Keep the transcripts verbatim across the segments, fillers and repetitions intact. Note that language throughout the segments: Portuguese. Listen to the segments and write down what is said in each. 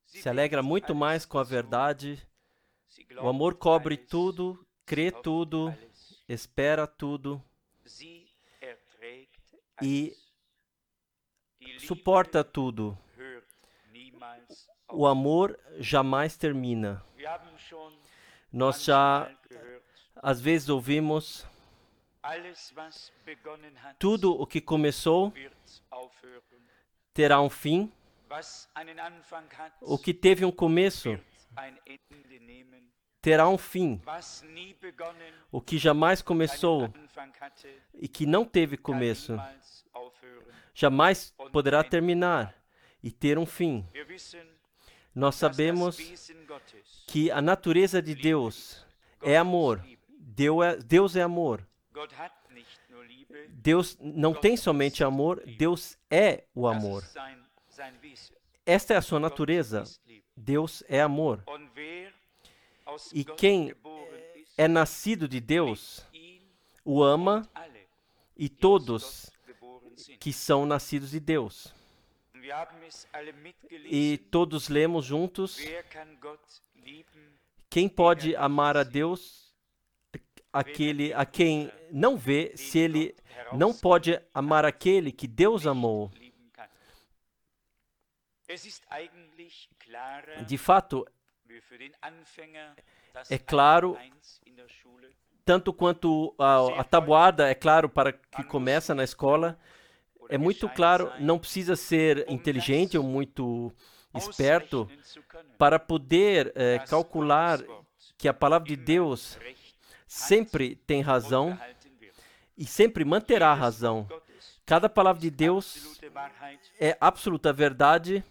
se alegra muito mais com a verdade. O amor cobre tudo, crê tudo, espera tudo e suporta tudo. O amor jamais termina. Nós já, às vezes, ouvimos: tudo o que começou terá um fim. O que teve um começo terá um fim. O que jamais começou e que não teve começo jamais poderá terminar e ter um fim. Nós sabemos que a natureza de Deus é amor. Deus é, Deus é amor. Deus não tem somente amor, Deus é o amor. Esta é a sua natureza. Deus é amor. E quem é nascido de Deus o ama, e todos que são nascidos de Deus. E todos lemos juntos: quem pode amar a Deus, aquele a quem não vê, se ele não pode amar aquele que Deus amou? De fato, é claro, tanto quanto a, a tabuada é claro para que começa na escola, é muito claro, não precisa ser inteligente ou muito esperto para poder é, calcular que a palavra de Deus sempre tem razão e sempre manterá a razão. Cada palavra de Deus é absoluta verdade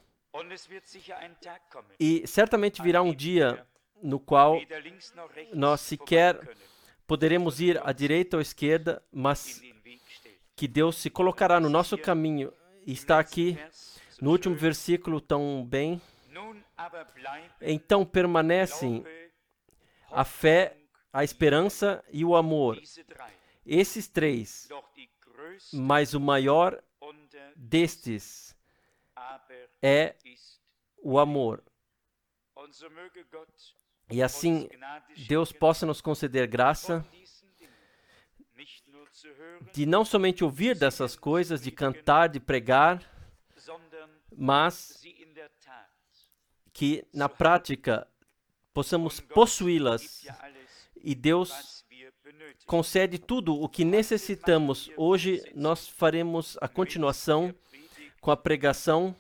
e certamente virá um dia no qual nós sequer poderemos ir à direita ou à esquerda, mas que Deus se colocará no nosso caminho. E está aqui no último versículo tão bem. Então permanecem a fé, a esperança e o amor. Esses três, mas o maior destes é o amor. E assim, Deus possa nos conceder graça de não somente ouvir dessas coisas, de cantar, de pregar, mas que na prática possamos possuí-las. E Deus concede tudo o que necessitamos. Hoje nós faremos a continuação com a pregação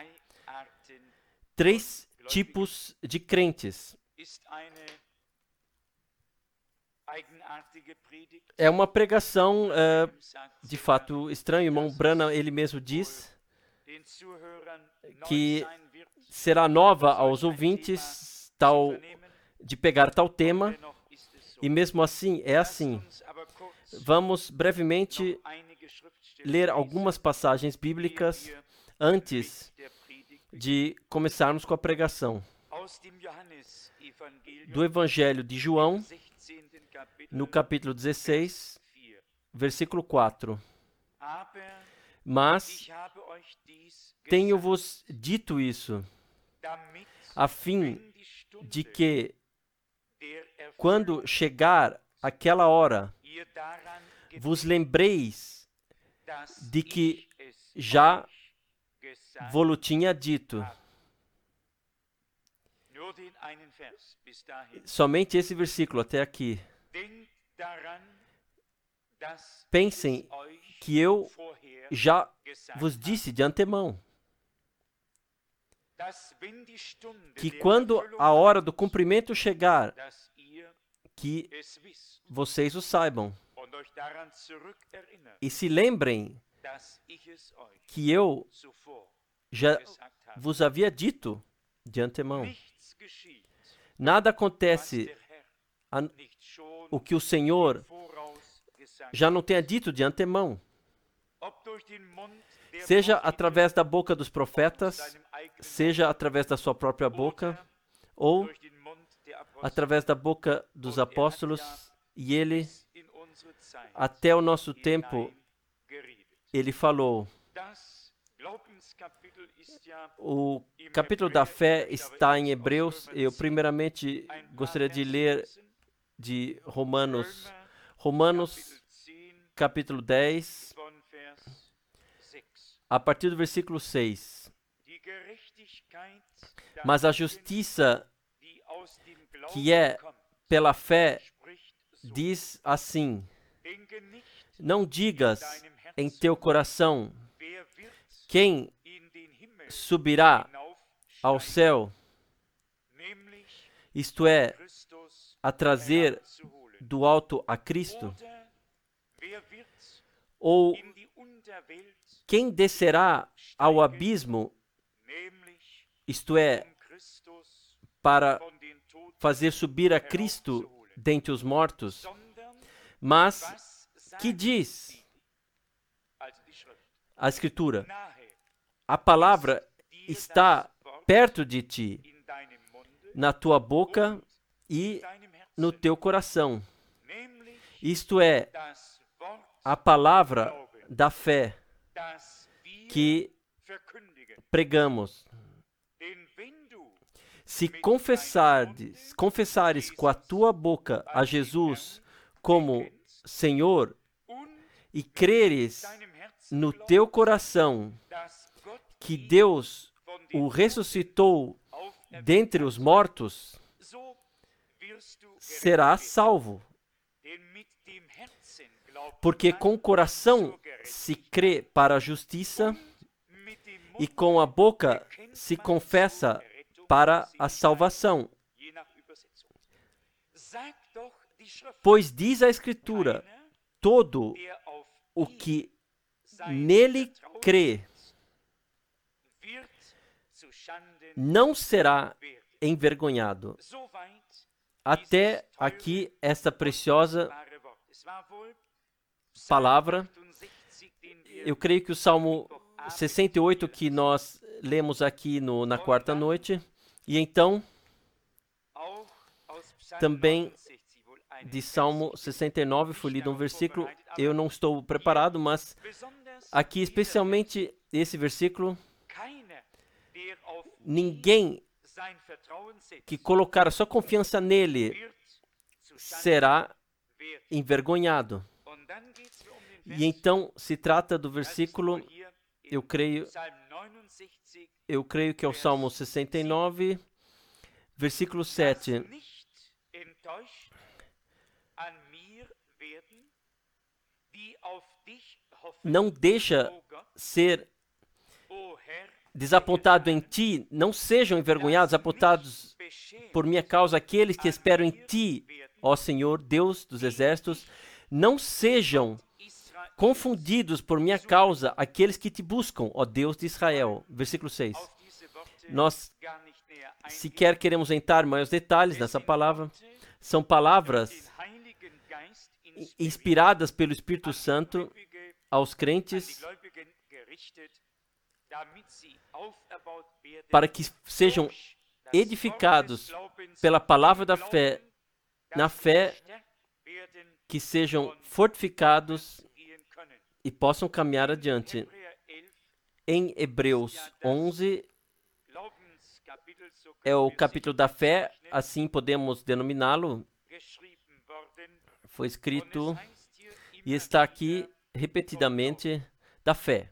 Três tipos de crentes. É uma pregação, uh, de fato, estranha. O irmão Branham, ele mesmo diz que será nova aos ouvintes tal, de pegar tal tema, e mesmo assim é assim. Vamos brevemente ler algumas passagens bíblicas antes de começarmos com a pregação. Do Evangelho de João, no capítulo dezesseis, versículo quatro. Mas tenho-vos dito isso, a fim de que, quando chegar aquela hora, vos lembreis de que já vou-lo tinha dito. Somente esse versículo até aqui. Pensem que eu já vos disse de antemão que quando a hora do cumprimento chegar, que vocês o saibam. E se lembrem que eu já vos havia dito de antemão. Nada acontece a, o que o Senhor já não tenha dito de antemão. Seja através da boca dos profetas, seja através da sua própria boca, ou através da boca dos apóstolos, e ele, até o nosso tempo, ele falou. O capítulo da fé está em Hebreus. Eu primeiramente gostaria de ler de Romanos, Romanos capítulo dez, a partir do versículo seis. Mas a justiça que é pela fé diz assim: não digas em teu coração, quem subirá ao céu, isto é, a trazer do alto a Cristo, ou quem descerá ao abismo, isto é, para fazer subir a Cristo dentre os mortos. Mas que diz a Escritura? A palavra está perto de ti, na tua boca e no teu coração. Isto é, a palavra da fé que pregamos. Se confessares, confessares com a tua boca a Jesus como Senhor e creres no teu coração que Deus o ressuscitou dentre os mortos, serás salvo. Porque com o coração se crê para a justiça e com a boca se confessa para a salvação. Pois diz a Escritura, todo o que nele crê não será envergonhado. Até aqui esta preciosa palavra. Eu creio que o Salmo sessenta e oito que nós lemos aqui no, na quarta noite, e então também de Salmo sessenta e nove foi lido um versículo. Eu não estou preparado, mas aqui especialmente esse versículo: ninguém que colocar a sua confiança nele será envergonhado. E então se trata do versículo, eu creio, eu creio que é o Salmo sessenta e nove, versículo sete. Não deixa ser desapontado em ti, não sejam envergonhados, apontados por minha causa aqueles que esperam em ti, ó Senhor, Deus dos exércitos. Não sejam confundidos por minha causa aqueles que te buscam, ó Deus de Israel. Versículo seis. Nós sequer queremos entrar em maiores detalhes nessa palavra. São palavras inspiradas pelo Espírito Santo aos crentes para que sejam edificados pela palavra da fé, na fé, que sejam fortificados e possam caminhar adiante. Em Hebreus onze, é o capítulo da fé, assim podemos denominá-lo. Foi escrito e está aqui repetidamente da fé.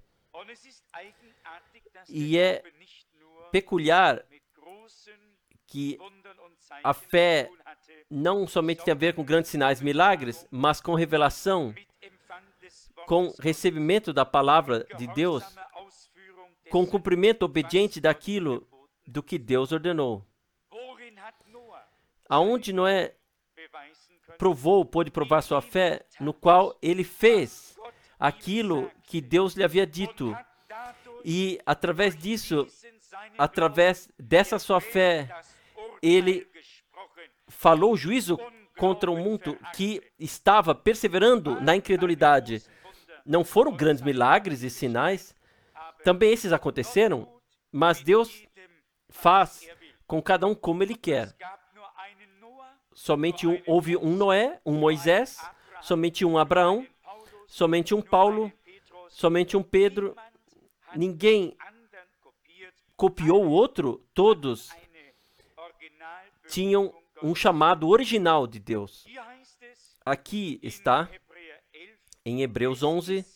E é peculiar que a fé não somente tem a ver com grandes sinais e milagres, mas com revelação, com recebimento da palavra de Deus, com cumprimento obediente daquilo do que Deus ordenou. Aonde Noé provou, pôde provar sua fé, no qual ele fez aquilo que Deus lhe havia dito. E através disso, através dessa sua fé, ele falou o juízo contra o mundo que estava perseverando na incredulidade. Não foram grandes milagres e sinais, também esses aconteceram, mas Deus faz com cada um como Ele quer. Somente um, houve um Noé, um Moisés, somente um Abraão, somente um Paulo, somente um Pedro. Ninguém copiou o outro, todos tinham um chamado original de Deus. Aqui está, em Hebreus onze,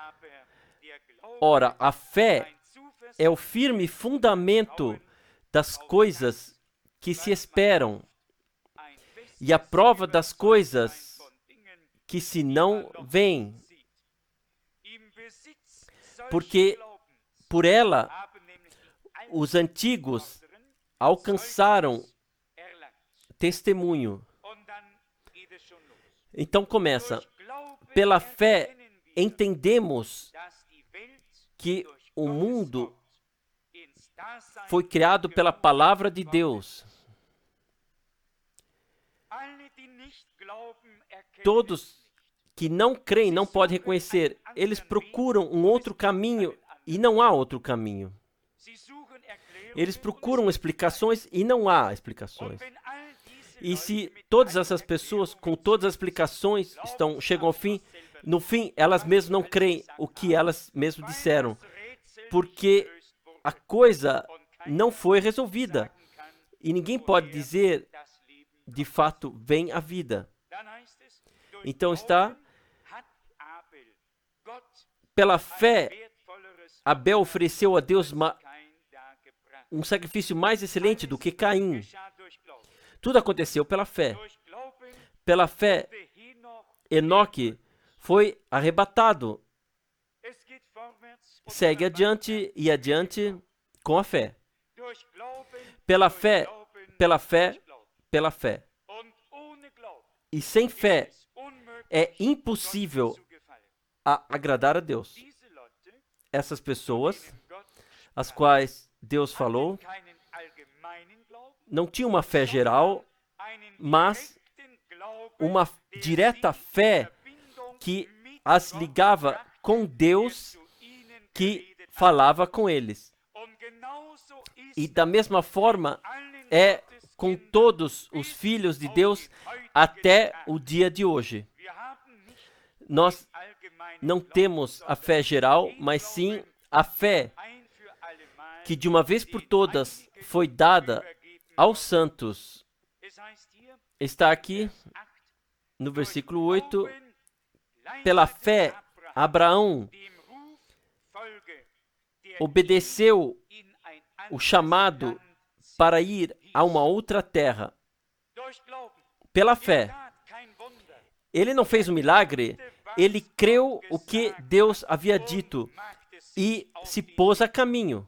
ora, a fé é o firme fundamento das coisas que se esperam e a prova das coisas que se não veem, porque por ela os antigos alcançaram testemunho. Então começa, pela fé entendemos que o mundo foi criado pela palavra de Deus. Todos que não creem não podem reconhecer. Eles procuram um outro caminho e não há outro caminho. Eles procuram explicações e não há explicações. E se todas essas pessoas, com todas as explicações, estão, chegam ao fim, no fim, elas mesmas não creem o que elas mesmas disseram, porque a coisa não foi resolvida. E ninguém pode dizer, de fato, vem a vida. Então está, pela fé, Abel ofereceu a Deus uma, um sacrifício mais excelente do que Caim. Tudo aconteceu pela fé. Pela fé, Enoque foi arrebatado. Segue adiante e adiante com a fé. Pela fé, pela fé, pela fé. E sem fé é impossível a agradar a Deus. Essas pessoas, as quais Deus falou, não tinham uma fé geral, mas uma direta fé que as ligava com Deus, que falava com eles. E da mesma forma é com todos os filhos de Deus até o dia de hoje. Nós não temos a fé geral, mas sim a fé que de uma vez por todas foi dada aos santos. Está aqui no versículo oito. Pela fé, Abraão obedeceu o chamado para ir a uma outra terra. Pela fé. Ele não fez um milagre, ele creu o que Deus havia dito e se pôs a caminho.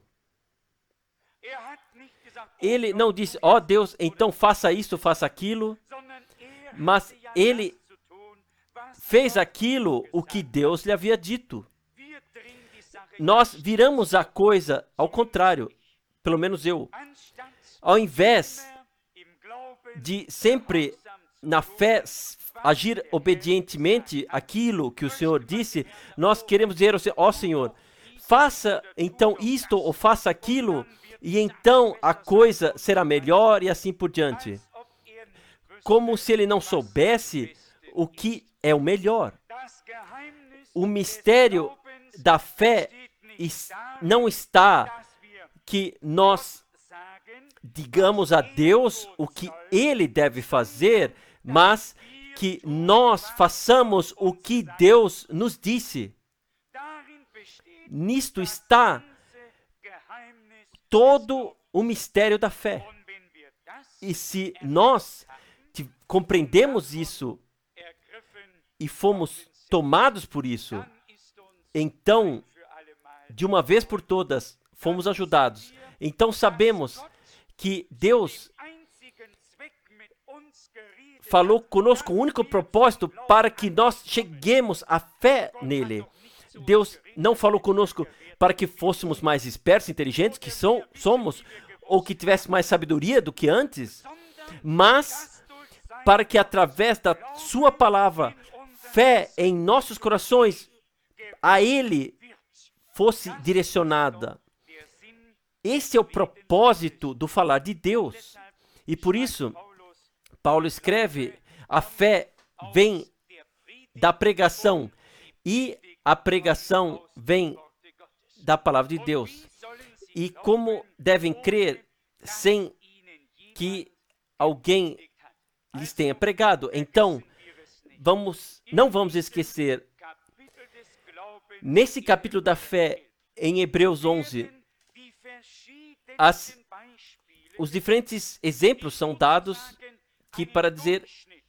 Ele não disse, ó oh, Deus, então faça isso, faça aquilo, mas ele fez aquilo o que Deus lhe havia dito. Nós viramos a coisa ao contrário, pelo menos eu. Ao invés de sempre na fé agir obedientemente aquilo que o Senhor disse, nós queremos dizer ao Senhor, ó Senhor, faça então isto ou faça aquilo, e então a coisa será melhor e assim por diante. Como se ele não soubesse o que é o melhor. O mistério da fé não está que nós digamos a Deus o que Ele deve fazer, mas que nós façamos o que Deus nos disse. Nisto está todo o mistério da fé. E se nós compreendemos isso e fomos tomados por isso, então, de uma vez por todas, fomos ajudados. Então sabemos que Deus falou conosco o único propósito para que nós cheguemos à fé nele. Deus não falou conosco para que fôssemos mais espertos, inteligentes, que são, somos, ou que tivesse mais sabedoria do que antes, mas para que através da sua palavra, fé em nossos corações, a Ele fosse direcionada. Esse é o propósito do falar de Deus. E por isso, Paulo escreve, a fé vem da pregação e a pregação vem da palavra de Deus. e como devem crer sem que alguém lhes tenha pregado. Então, vamos, não vamos esquecer, nesse capítulo da fé, em Hebreus onze, as, os diferentes exemplos são dados que, para dizer,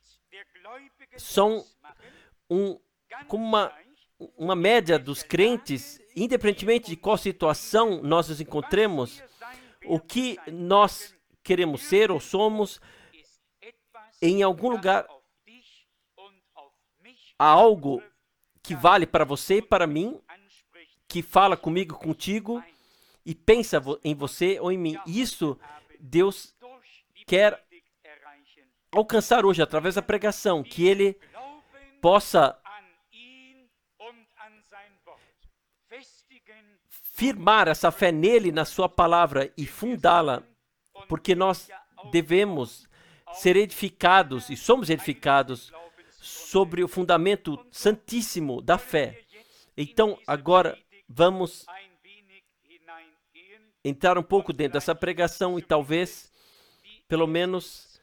são um, como uma, uma média dos crentes, independentemente de qual situação nós nos encontremos, o que nós queremos ser ou somos, em algum lugar há algo que vale para você e para mim, que fala comigo, contigo, e pensa em você ou em mim. Isso Deus quer alcançar hoje através da pregação, que Ele possa firmar essa fé nele, na sua palavra, e fundá-la, porque nós devemos ser edificados, e somos edificados, sobre o fundamento santíssimo da fé. Então, agora, vamos entrar um pouco dentro dessa pregação e talvez, pelo menos,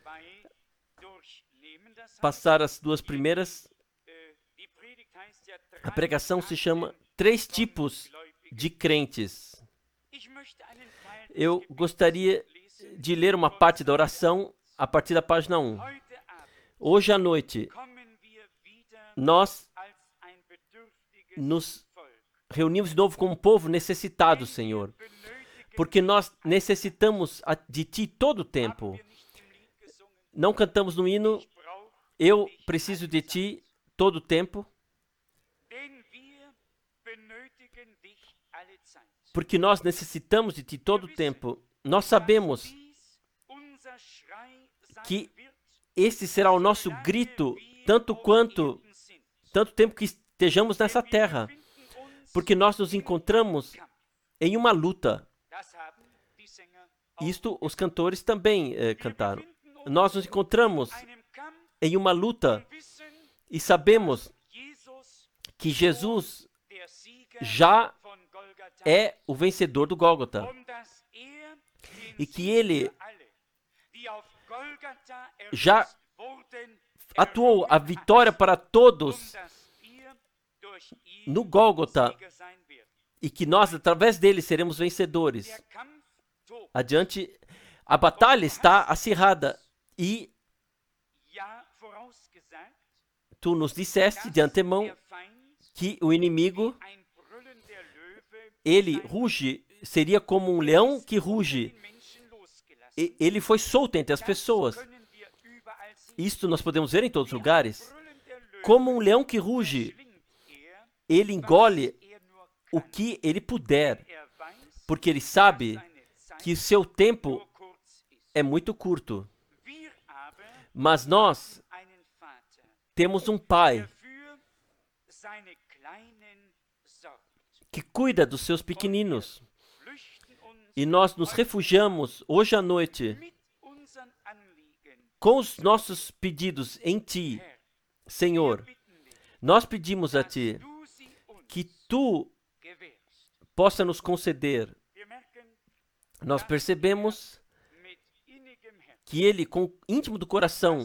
passar as duas primeiras. A pregação se chama Três Tipos de Crentes. Eu gostaria de ler uma parte da oração a partir da página um. Hoje à noite, nós nos reunimos de novo como um povo necessitado, Senhor, porque nós necessitamos de Ti todo o tempo. Não cantamos no hino, eu preciso de Ti todo o tempo, porque nós necessitamos de Ti todo o tempo. Nós sabemos que esse será o nosso grito, tanto quanto, tanto tempo que estejamos nessa terra, porque nós nos encontramos em uma luta. Isto os cantores também eh, cantaram. Nós nos encontramos em uma luta e sabemos que Jesus já é o vencedor do Gólgota e que Ele já atuou a vitória para todos no Gólgota e que nós, através dele, seremos vencedores. Adiante, a batalha está acirrada e tu nos disseste de antemão que o inimigo, ele ruge, seria como um leão que ruge. E ele foi solto entre as pessoas. Isto nós podemos ver em todos os lugares. Como um leão que ruge, ele engole o que ele puder, porque ele sabe que o seu tempo é muito curto. Mas nós temos um Pai que cuida dos seus pequeninos. E nós nos refugiamos hoje à noite com os nossos pedidos em Ti, Senhor. Nós pedimos a Ti que Tu possa nos conceder. Nós percebemos que Ele, com íntimo do coração,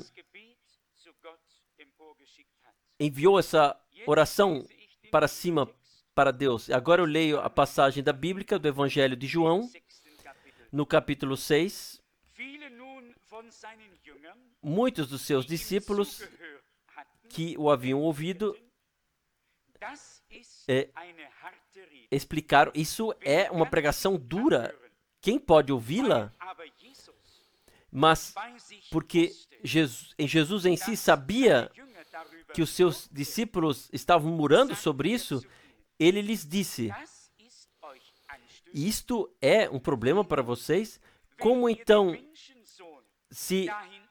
enviou essa oração para cima para Deus. Agora eu leio a passagem da Bíblia do Evangelho de João, no capítulo seis. Muitos dos seus discípulos que o haviam ouvido é, explicaram, isso é uma pregação dura. Quem pode ouvi-la? Mas porque Jesus, em Jesus em si sabia que os seus discípulos estavam murmurando sobre isso, ele lhes disse: isto é um problema para vocês? Como então, se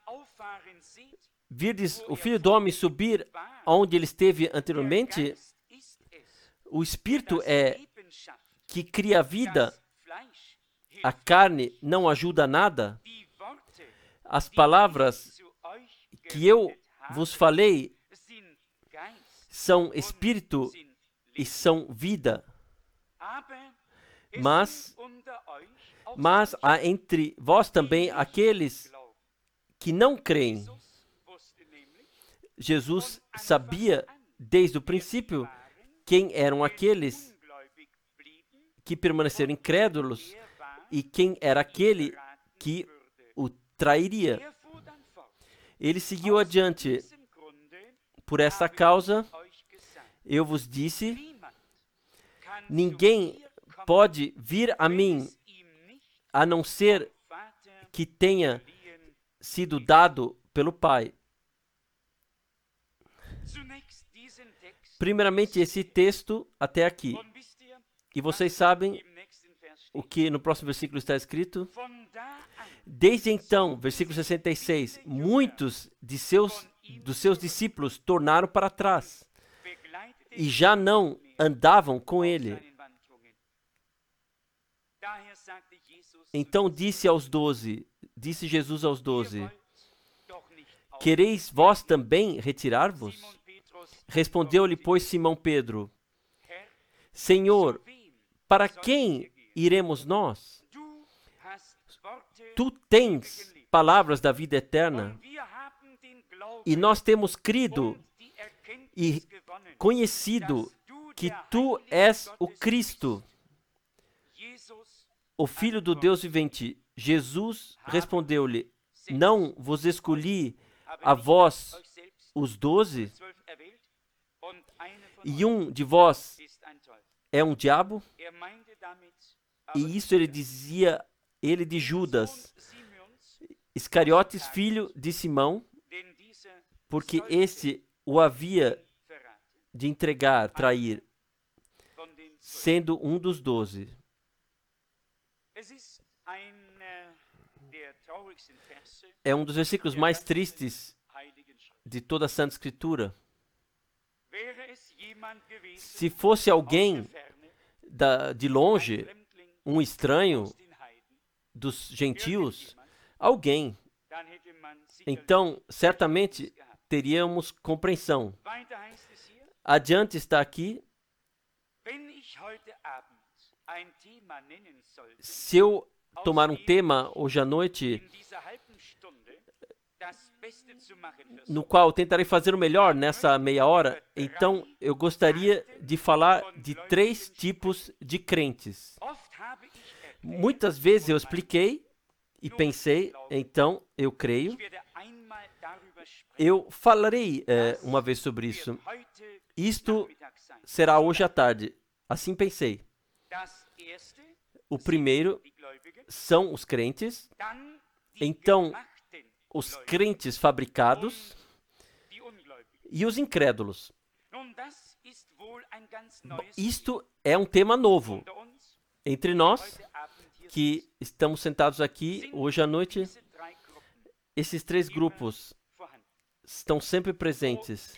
virdes o Filho do Homem subir onde ele esteve anteriormente, o Espírito é que cria a vida, a carne não ajuda a nada. As palavras que eu vos falei são Espírito e são vida. Mas, mas há entre vós também aqueles que não creem. Jesus sabia desde o princípio quem eram aqueles que permaneceram incrédulos e quem era aquele que o trairia. Ele seguiu adiante. Por essa causa, eu vos disse, ninguém pode vir a mim, a não ser que tenha sido dado pelo Pai. Primeiramente, esse texto até aqui. E vocês sabem o que no próximo versículo está escrito? Desde então, versículo sessenta e seis, muitos de seus, dos seus discípulos tornaram para trás e já não andavam com ele. Então disse aos doze, disse Jesus aos doze, quereis vós também retirar-vos? Respondeu-lhe, pois, Simão Pedro, Senhor, para quem iremos nós? Tu tens palavras da vida eterna, e nós temos crido e conhecido que tu és o Cristo, o Filho do Deus vivente. Jesus respondeu-lhe, não vos escolhi a vós os doze, e um de vós é um diabo? E isso ele dizia, ele de Judas, Iscariotes, filho de Simão, porque esse o havia de entregar, trair, sendo um dos doze. É um dos versículos mais tristes de toda a Santa Escritura. Se fosse alguém da, de longe, um estranho dos gentios, alguém, então certamente teríamos compreensão. Adiante está aqui, se eu tomar um tema hoje à noite, no qual tentarei fazer o melhor nessa meia hora, então eu gostaria de falar de três tipos de crentes. Muitas vezes eu expliquei e pensei, então eu creio. Eu falarei é, uma vez sobre isso. Isto será hoje à tarde. Assim pensei. O primeiro são os crentes, então os crentes fabricados e os incrédulos. Isto é um tema novo entre nós, que estamos sentados aqui hoje à noite. Esses três grupos estão sempre presentes.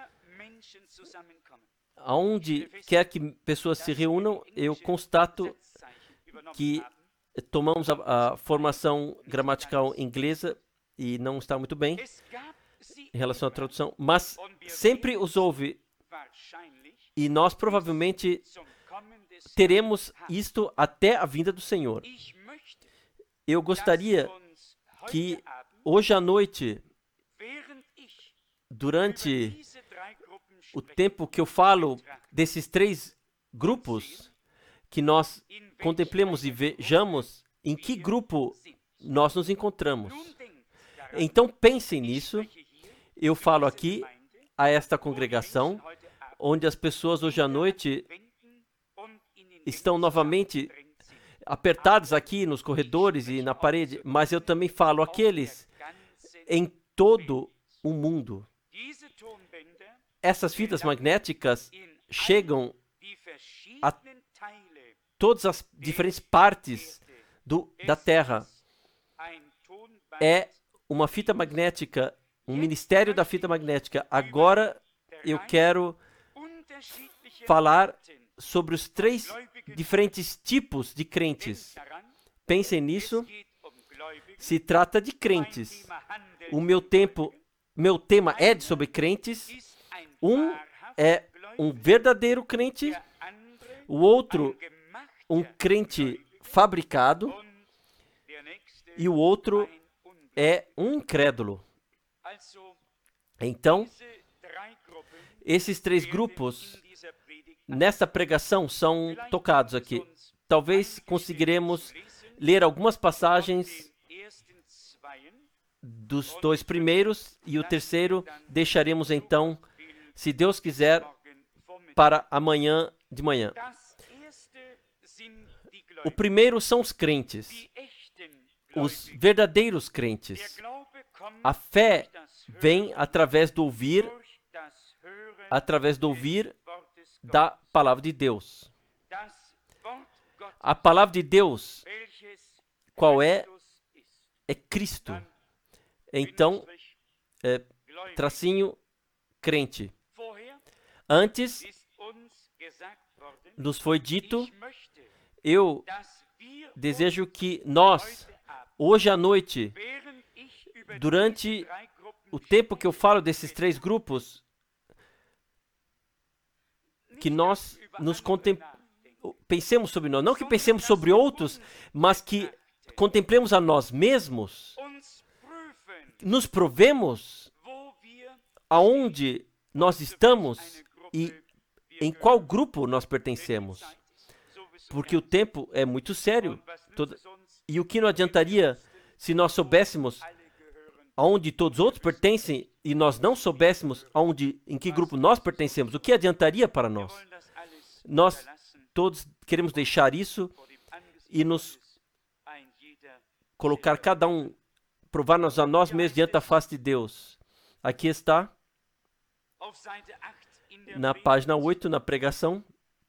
Aonde quer que pessoas se reúnam, eu constato que tomamos a, a formação gramatical inglesa e não está muito bem em relação à tradução, mas sempre os houve e nós provavelmente teremos isto até a vinda do Senhor. Eu gostaria que hoje à noite, durante o tempo que eu falo desses três grupos, que nós contemplemos e vejamos em que grupo nós nos encontramos. Então pensem nisso. Eu falo aqui a esta congregação, onde as pessoas hoje à noite estão novamente apertadas aqui nos corredores e na parede, mas eu também falo àqueles em todo o mundo. Essas fitas magnéticas chegam a todas as diferentes partes do, da Terra. É uma fita magnética, um ministério da fita magnética. Agora eu quero falar sobre os três diferentes tipos de crentes. Pensem nisso. Se trata de crentes. O meu tempo, meu tema é sobre crentes. Um é um verdadeiro crente, o outro um crente fabricado e o outro é um incrédulo. Então, esses três grupos nessa pregação são tocados aqui. Talvez conseguiremos ler algumas passagens dos dois primeiros e o terceiro deixaremos então, se Deus quiser, para amanhã de manhã. O primeiro são os crentes, os verdadeiros crentes. A fé vem através do ouvir, através do ouvir da palavra de Deus. A palavra de Deus, qual é? É Cristo. Então, é, tracinho, crente. Antes, nos foi dito, eu desejo que nós, hoje à noite, durante o tempo que eu falo desses três grupos, que nós nos contemplemos, pensemos sobre nós, não que pensemos sobre outros, mas que contemplemos a nós mesmos, nos provemos aonde nós estamos e em qual grupo nós pertencemos. Porque o tempo é muito sério. Todo... E o que não adiantaria se nós soubéssemos aonde todos os outros pertencem e nós não soubéssemos aonde, em que grupo nós pertencemos? O que adiantaria para nós? Nós todos queremos deixar isso e nos colocar cada um, provar-nos a nós mesmos diante da face de Deus. Aqui está, na página oito, na pregação.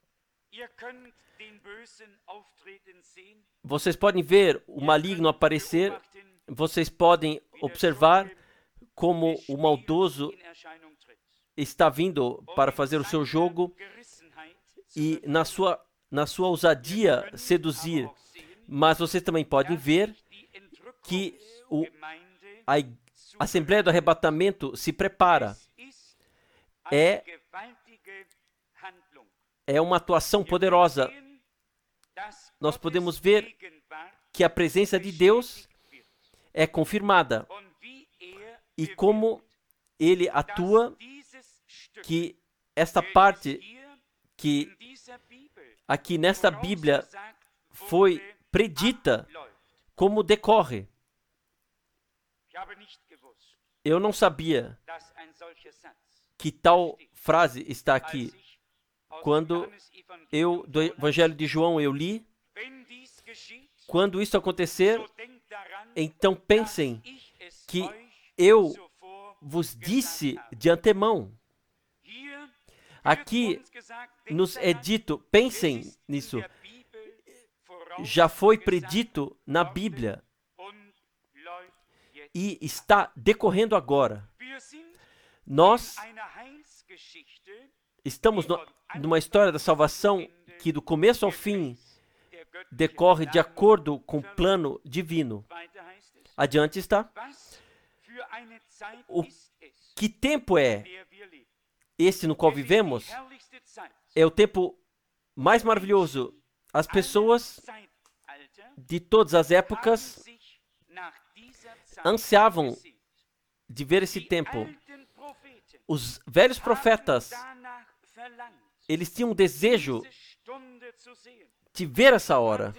Vocês podem ver o maligno aparecer, vocês podem observar como o maldoso está vindo para fazer o seu jogo e na sua, na sua ousadia seduzir. Mas vocês também podem ver que o, a Assembleia do Arrebatamento se prepara. É, é uma atuação poderosa. Nós podemos ver que a presença de Deus é confirmada. E como ele atua, que esta parte que aqui nesta Bíblia foi predita, como decorre. Eu não sabia que tal frase está aqui. Quando eu, do Evangelho de João, eu li, quando isso acontecer, então pensem que eu vos disse de antemão. Aqui nos é dito, pensem nisso, já foi predito na Bíblia e está decorrendo agora. Nós estamos no, numa história da salvação que do começo ao fim decorre de acordo com o plano divino. Adiante está. O que tempo é esse no qual vivemos? É o tempo mais maravilhoso. As pessoas de todas as épocas ansiavam de ver esse tempo. Os velhos profetas, eles tinham um desejo de ver essa hora,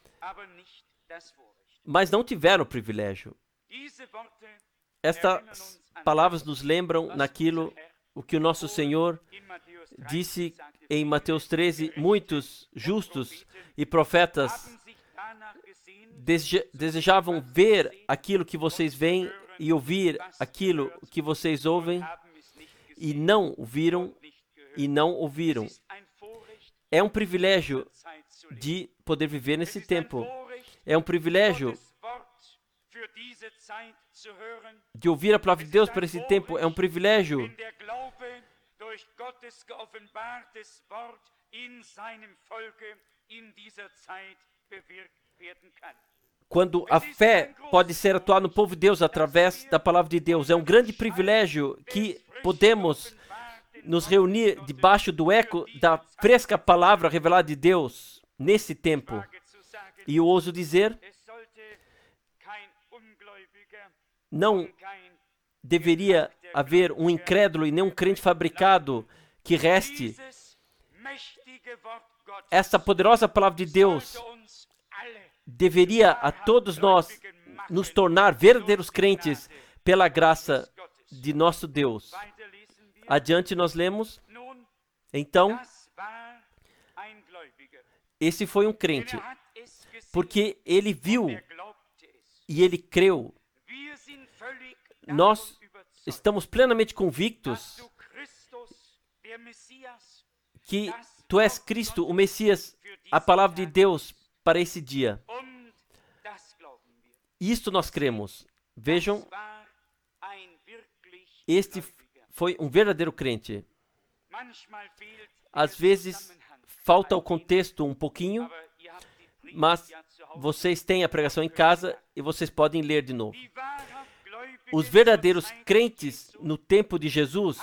mas não tiveram o privilégio. Estas palavras nos lembram naquilo o que o nosso Senhor disse em Mateus treze, muitos justos e profetas deseja, desejavam ver aquilo que vocês veem e ouvir aquilo que vocês ouvem e não viram e não ouviram. É um privilégio de poder viver nesse tempo. É um privilégio de ouvir a palavra de Deus para esse tempo. É um privilégio quando a fé pode ser atuada no povo de Deus através da palavra de Deus. É um grande privilégio que podemos nos reunir debaixo do eco da fresca palavra revelada de Deus nesse tempo. E eu ouso dizer, não deveria haver um incrédulo e nem um crente fabricado que reste. Essa poderosa palavra de Deus deveria a todos nós nos tornar verdadeiros crentes pela graça de nosso Deus. Adiante nós lemos, então, esse foi um crente, porque ele viu e ele creu. Nós estamos plenamente convictos que tu és Cristo, o Messias, a palavra de Deus para esse dia. Isto nós cremos. Vejam, este foi um verdadeiro crente. Às vezes falta o contexto um pouquinho, mas vocês têm a pregação em casa e vocês podem ler de novo. Os verdadeiros crentes no tempo de Jesus,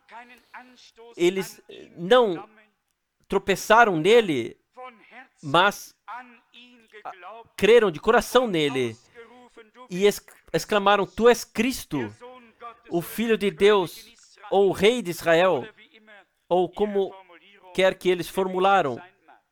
eles não tropeçaram nele, mas creram de coração nele e exclamaram: Tu és Cristo, o Filho de Deus, ou o Rei de Israel, ou como quer que eles formularam.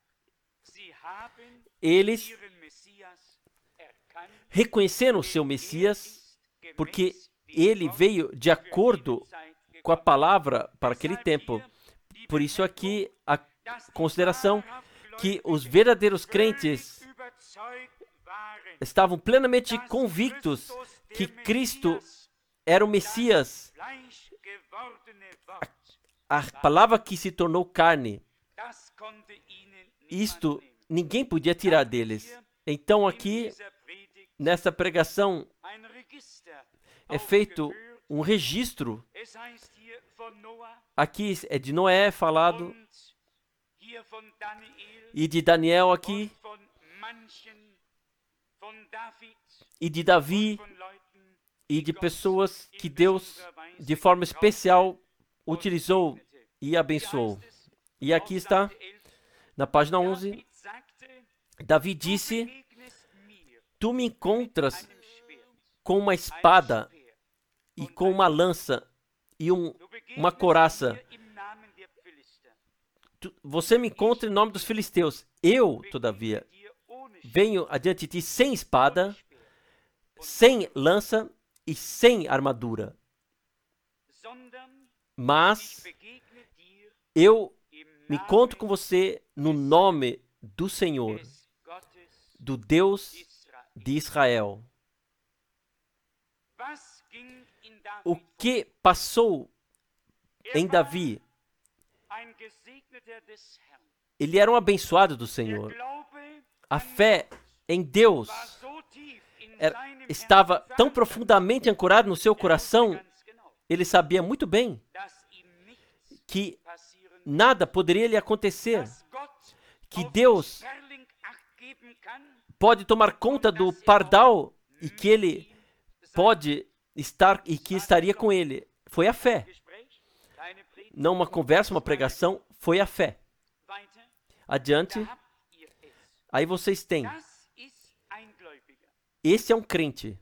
Eles reconheceram o seu Messias, porque ele veio de acordo com a palavra para aquele tempo. Por isso aqui a consideração que os verdadeiros crentes estavam plenamente convictos que Cristo era o Messias, a, a palavra que se tornou carne. Isto ninguém podia tirar deles. Então aqui, nessa pregação, é feito um registro. Aqui é de Noé falado, e de Daniel aqui, e de Davi, e de pessoas que Deus, de forma especial, utilizou e abençoou. E aqui está, na página onze, Davi disse: Tu me encontras com uma espada e com uma lança e um, uma couraça. Tu, você me encontra em nome dos filisteus. Eu, todavia, venho adiante de ti sem espada, sem lança e sem armadura. Mas eu me encontro com você no nome do Senhor, do Deus de Israel. O que passou em Davi? Ele era um abençoado do Senhor. A fé em Deus era, estava tão profundamente ancorada no seu coração, ele sabia muito bem que nada poderia lhe acontecer, que Deus pode tomar conta do pardal e que ele pode estar e que estaria com ele. Foi a fé. Não uma conversa, uma pregação, foi a fé. Adiante. Aí vocês têm. Esse é um crente.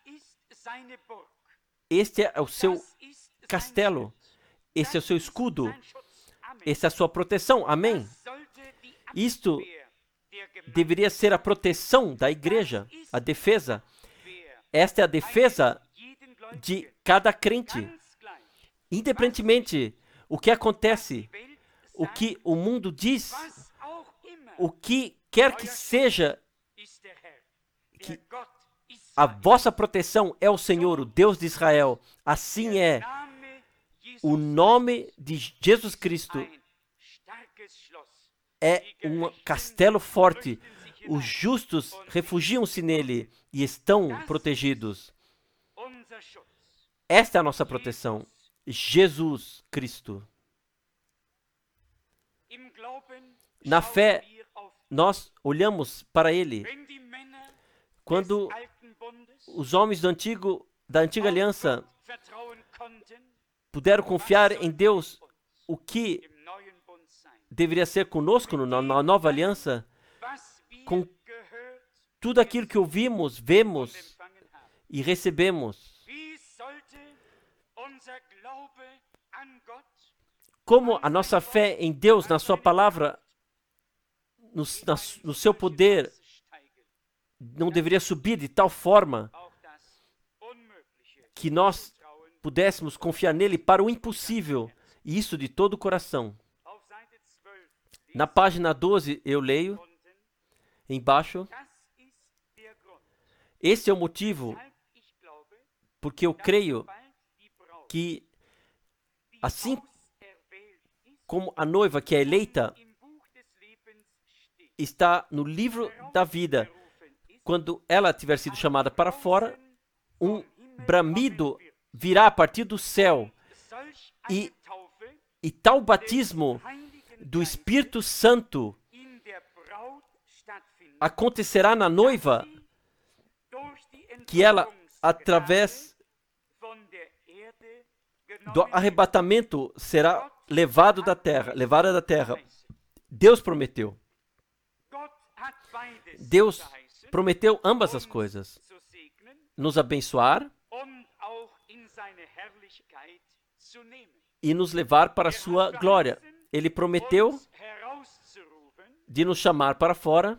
Este é o seu castelo. Esse é o seu escudo. Essa é a sua proteção. Amém? Isto deveria ser a proteção da igreja, a defesa. Esta é a defesa de cada crente. Independentemente o que acontece, o que o mundo diz, o que quer que seja, que a vossa proteção é o Senhor, o Deus de Israel. Assim é. O nome de Jesus Cristo é um castelo forte. Os justos refugiam-se nele e estão protegidos. Esta é a nossa proteção. Jesus Cristo. Na fé, nós olhamos para ele. Quando os homens do antigo, da antiga aliança puderam confiar em Deus, o que deveria ser conosco na nova aliança, com tudo aquilo que ouvimos, vemos e recebemos. Como a nossa fé em Deus, na sua palavra, no, na, no seu poder, não deveria subir de tal forma que nós pudéssemos confiar nele para o impossível, e isso de todo o coração. Na página doze, eu leio, embaixo, esse é o motivo porque eu creio que, assim como a noiva que é eleita está no livro da vida, quando ela tiver sido chamada para fora, um bramido virá a partir do céu, e, e tal batismo do Espírito Santo acontecerá na noiva, que ela, através do arrebatamento, será levado da terra, levada da terra. Deus prometeu. Deus prometeu ambas as coisas. Nos abençoar e nos levar para a sua glória. Ele prometeu de nos chamar para fora,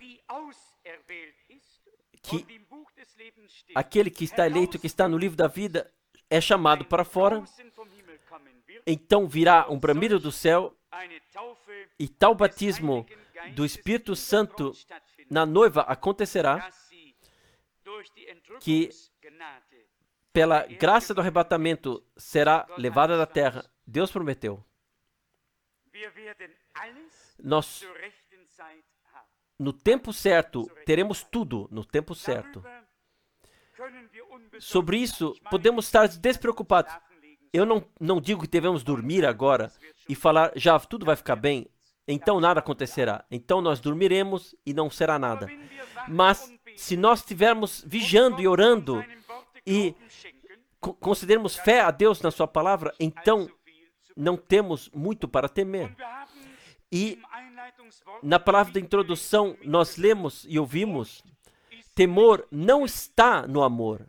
que aquele que está eleito, que está no livro da vida, é chamado para fora. Então virá um bramido do céu, e tal batismo do Espírito Santo na noiva acontecerá, que pela graça do arrebatamento será levada da terra. Deus prometeu. Nós, no tempo certo, teremos tudo no tempo certo. Sobre isso, podemos estar despreocupados. Eu não, não digo que devemos dormir agora e falar, já tudo vai ficar bem, então nada acontecerá. Então nós dormiremos e não será nada. Mas se nós estivermos vigiando e orando e co- considerarmos fé a Deus na sua palavra, então não temos muito para temer. E na palavra da introdução nós lemos e ouvimos, temor não está no amor.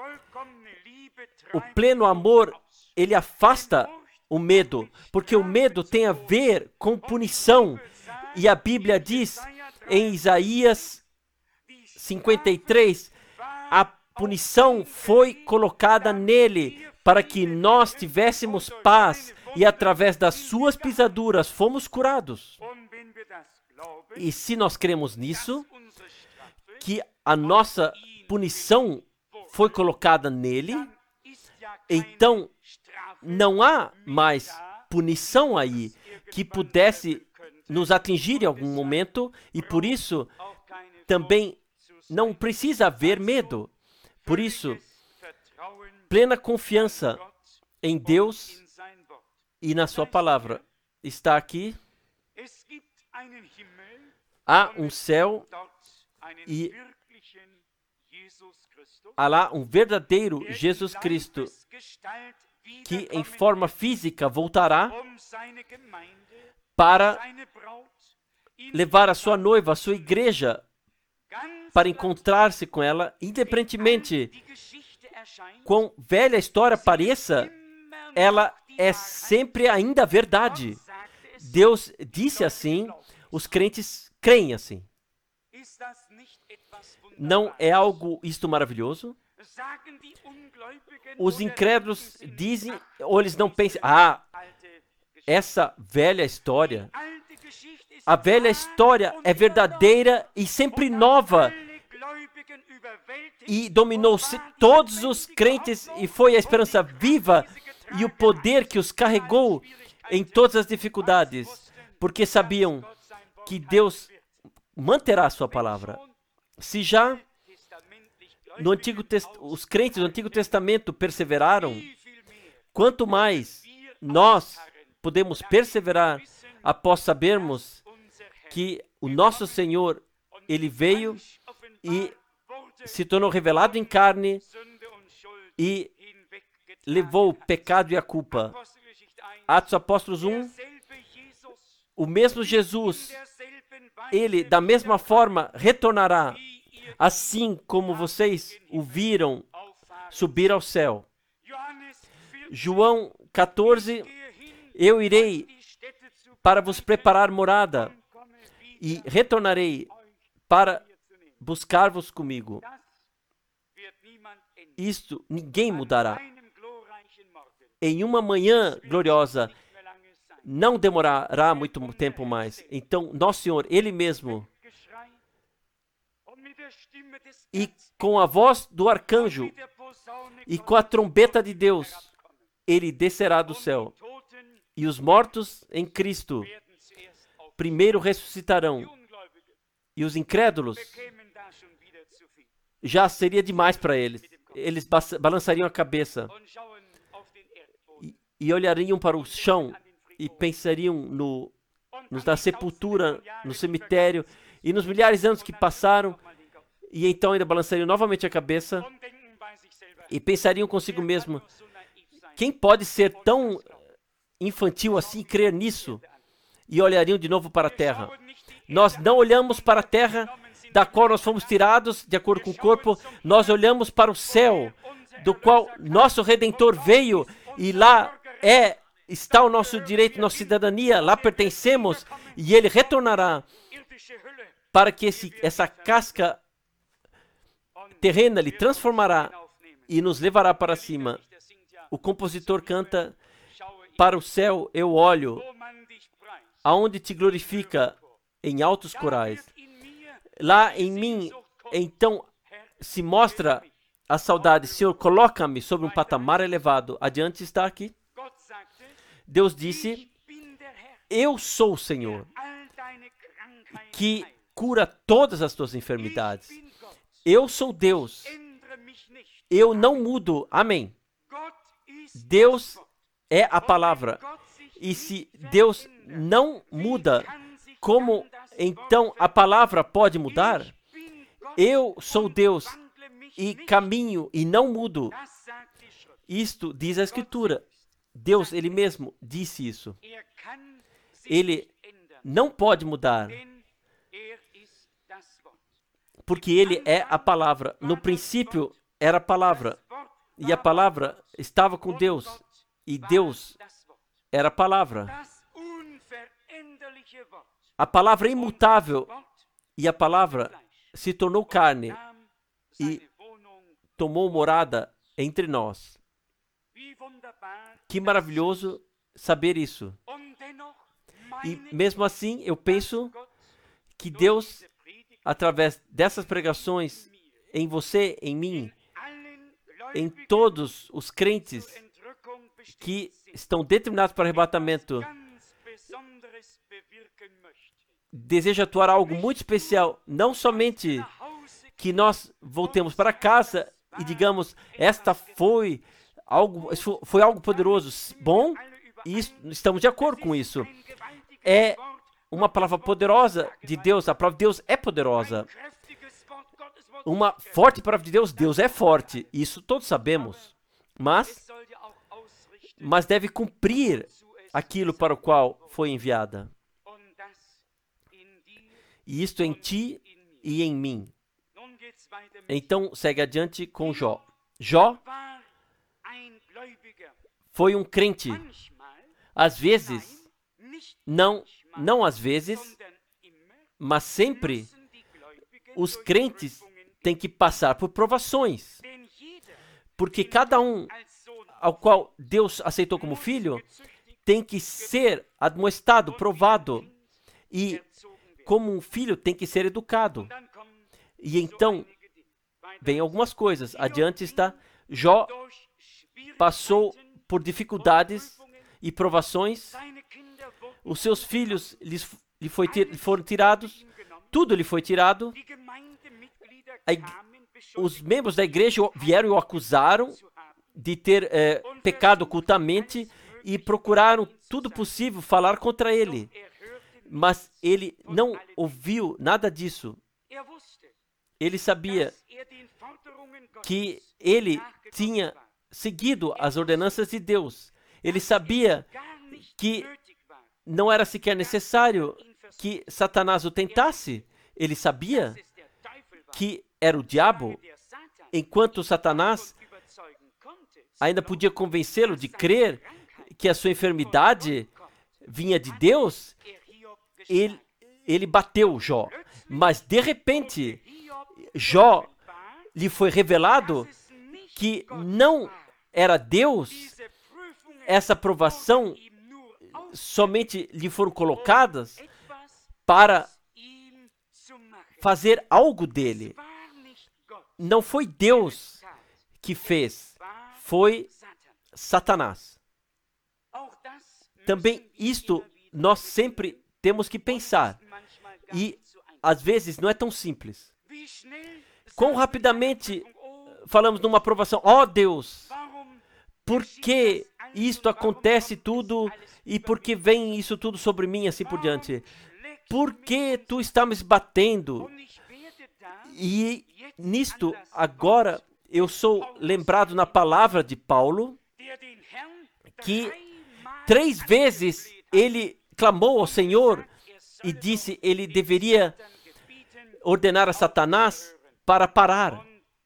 O pleno amor, ele afasta o medo, porque o medo tem a ver com punição. E a Bíblia diz em Isaías cinquenta e três, a punição foi colocada nele para que nós tivéssemos paz, e através das suas pisaduras fomos curados. E se nós cremos nisso, que a nossa punição foi colocada nele, então não há mais punição aí que pudesse nos atingir em algum momento, e por isso também não precisa haver medo. Por isso, plena confiança em Deus e na sua palavra. Está aqui, há um céu e há lá um verdadeiro Jesus Cristo que em forma física voltará para levar a sua noiva, a sua igreja, para encontrar-se com ela, independentemente quão velha a história pareça, ela é sempre ainda verdade. Deus disse assim, os crentes creem assim. Não é algo isto maravilhoso? Os incrédulos dizem, ou eles não pensam, ah, essa velha história, a velha história é verdadeira e sempre nova, e dominou todos os crentes, e foi a esperança viva e o poder que os carregou em todas as dificuldades, porque sabiam que Deus manterá a sua palavra. Se já no Antigo Test... os crentes do Antigo Testamento perseveraram, quanto mais nós podemos perseverar após sabermos que o nosso Senhor, ele veio e se tornou revelado em carne e levou o pecado e a culpa. Atos Apóstolos um, o mesmo Jesus, ele da mesma forma retornará, assim como vocês o viram subir ao céu. João quatorze, eu irei para vos preparar morada e retornarei para buscar-vos comigo. Isto ninguém mudará. Em uma manhã gloriosa, não demorará muito tempo mais. Então, nosso Senhor, Ele mesmo, e com a voz do arcanjo, e com a trombeta de Deus, Ele descerá do céu. E os mortos em Cristo primeiro ressuscitarão. E os incrédulos já seria demais para eles. Eles balançariam a cabeça e, e olhariam para o chão e pensariam no, no, na sepultura, no cemitério e nos milhares de anos que passaram, e então ainda balançariam novamente a cabeça e pensariam consigo mesmo: quem pode ser tão infantil assim, crer nisso? E olhariam de novo para a terra. Nós não olhamos para a terra da qual nós fomos tirados, de acordo com o corpo. Nós olhamos para o céu, do qual nosso Redentor veio, e lá é, está o nosso direito, nossa cidadania, lá pertencemos, e Ele retornará para que esse, essa casca terrena Ele transformará e nos levará para cima. O compositor canta: para o céu eu olho, aonde te glorifica em altos corais. Lá em mim, então, se mostra a saudade. Senhor, coloca-me sobre um patamar elevado. Adiante está aqui. Deus disse: eu sou o Senhor, que cura todas as tuas enfermidades. Eu sou Deus. Eu não mudo. Amém. Deus é a palavra. E se Deus não muda, como então a palavra pode mudar? Eu sou Deus e caminho e não mudo. Isto diz a Escritura. Deus, Ele mesmo, disse isso. Ele não pode mudar, porque Ele é a palavra. No princípio era a palavra, e a palavra estava com Deus, e Deus era a palavra. A palavra imutável, e a palavra se tornou carne e tomou morada entre nós. Que maravilhoso saber isso. E mesmo assim, eu penso que Deus, através dessas pregações, em você, em mim, em todos os crentes que estão determinados para o arrebatamento, deseja atuar algo muito especial. Não somente que nós voltemos para casa e digamos: esta foi algo, foi algo poderoso. Bom, e estamos de acordo com isso. É uma palavra poderosa de Deus. A palavra de Deus é poderosa. Uma forte palavra de Deus. Deus é forte. Isso todos sabemos. Mas, mas deve cumprir aquilo para o qual foi enviada. E isto em ti e em mim. Então, segue adiante com Jó. Jó foi um crente. Às vezes, não, não às vezes, mas sempre, os crentes têm que passar por provações. Porque cada um ao qual Deus aceitou como filho tem que ser admoestado, provado. E como um filho tem que ser educado. E então, vem algumas coisas. Adiante está: Jó passou por dificuldades e provações. Os seus filhos lhes, lhe foi, lhe foram tirados. Tudo lhe foi tirado. A, os membros da igreja vieram e o acusaram de ter eh, pecado ocultamente e procuraram tudo possível falar contra ele. Mas ele não ouviu nada disso. Ele sabia que ele tinha seguido as ordenanças de Deus. Ele sabia que não era sequer necessário que Satanás o tentasse. Ele sabia que era o diabo, enquanto Satanás ainda podia convencê-lo de crer que a sua enfermidade vinha de Deus. Ele, ele bateu Jó. Mas, de repente, Jó lhe foi revelado que não era Deus. Essa provação somente lhe foram colocadas para fazer algo dele. Não foi Deus que fez, foi Satanás. Também isto nós sempre temos que pensar. E, às vezes, não é tão simples. Quão rapidamente falamos numa aprovação. Ó Deus, por que isto acontece tudo e por que vem isso tudo sobre mim assim por diante? Por que tu está me batendo? E nisto, agora, eu sou lembrado na palavra de Paulo, que três vezes ele clamou ao Senhor e disse ele deveria ordenar a Satanás para parar.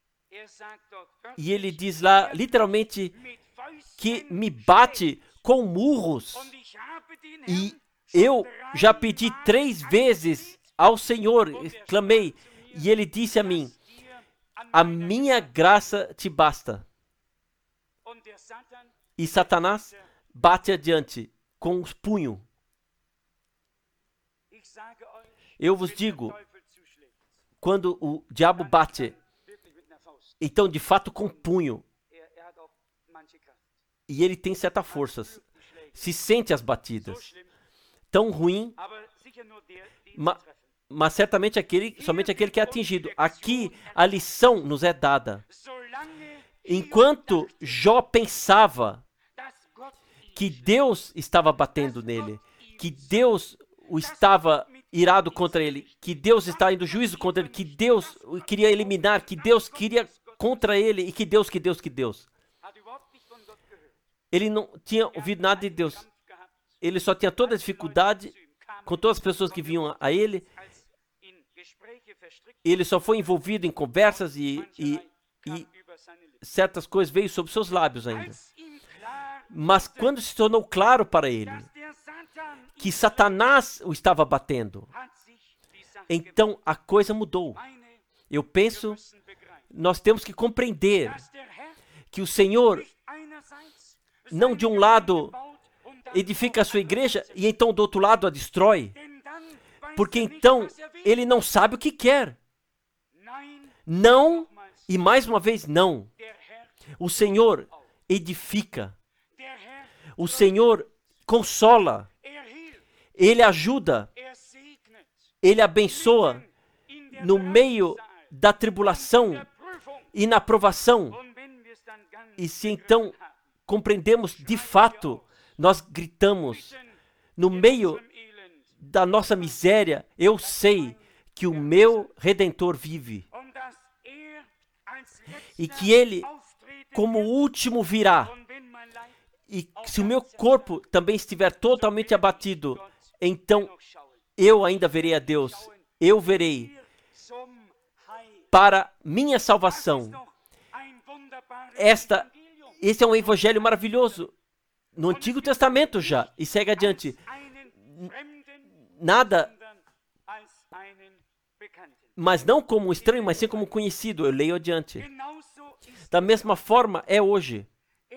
E ele diz lá, literalmente, que me bate com murros. E eu já pedi três vezes ao Senhor, clamei, e ele disse a mim, a minha graça te basta. E Satanás bate adiante com os punhos. Eu vos digo, quando o diabo bate, então de fato com punho, e ele tem certas forças, se sente as batidas, tão ruim, ma, mas certamente aquele, somente aquele que é atingido. Aqui a lição nos é dada. Enquanto Jó pensava que Deus estava batendo nele, que Deus o estava irado contra ele, que Deus está indo juízo contra ele, que Deus o queria eliminar, que Deus queria contra ele, e que Deus, que Deus, que Deus. Ele não tinha ouvido nada de Deus. Ele só tinha toda a dificuldade com todas as pessoas que vinham a ele. Ele só foi envolvido em conversas e, e, e certas coisas veio sobre seus lábios ainda. Mas quando se tornou claro para ele que Satanás o estava batendo, então a coisa mudou. Eu penso, nós temos que compreender que o Senhor, não de um lado edifica a sua igreja e então do outro lado a destrói, porque então ele não sabe o que quer. Não, e mais uma vez não. O Senhor edifica. O Senhor consola. Ele ajuda. Ele abençoa no meio da tribulação e na provação. E se então compreendemos de fato, nós gritamos no meio da nossa miséria, eu sei que o meu Redentor vive e que ele como último virá. E se o meu corpo também estiver totalmente abatido, então eu ainda verei a Deus. Eu verei para minha salvação. Esta, esse é um evangelho maravilhoso. No Antigo Testamento já. E segue adiante. Nada, mas não como um estranho, mas sim como um conhecido. Eu leio adiante. Da mesma forma é hoje.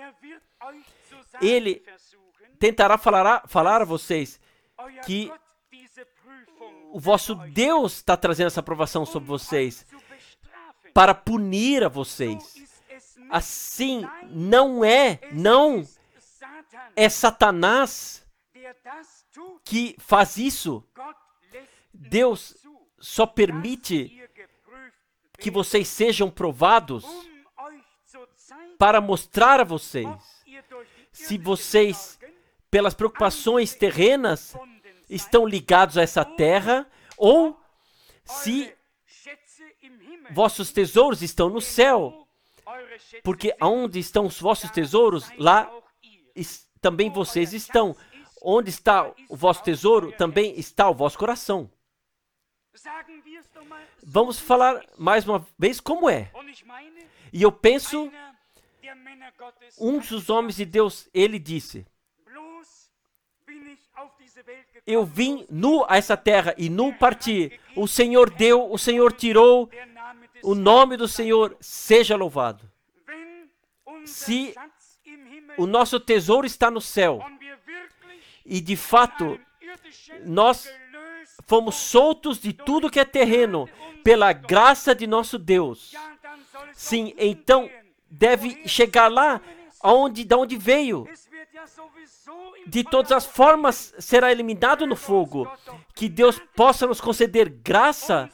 Ele tentará falar a, falar a vocês que o vosso Deus está trazendo essa aprovação sobre vocês para punir a vocês. Assim, não é, não é Satanás que faz isso. Deus só permite que vocês sejam provados para mostrar a vocês se vocês, pelas preocupações terrenas, estão ligados a essa terra ou se vossos tesouros estão no céu. Porque aonde estão os vossos tesouros, lá também vocês estão. Onde está o vosso tesouro, também está o vosso coração. Vamos falar mais uma vez como é. E eu penso, um dos homens de Deus, ele disse: eu vim nu a essa terra e nu parti. O Senhor deu, o Senhor tirou. O nome do Senhor seja louvado. Se o nosso tesouro está no céu e de fato nós fomos soltos de tudo que é terreno pela graça de nosso Deus, sim, então deve chegar lá aonde, de onde veio. De todas as formas será eliminado no fogo. Que Deus possa nos conceder graça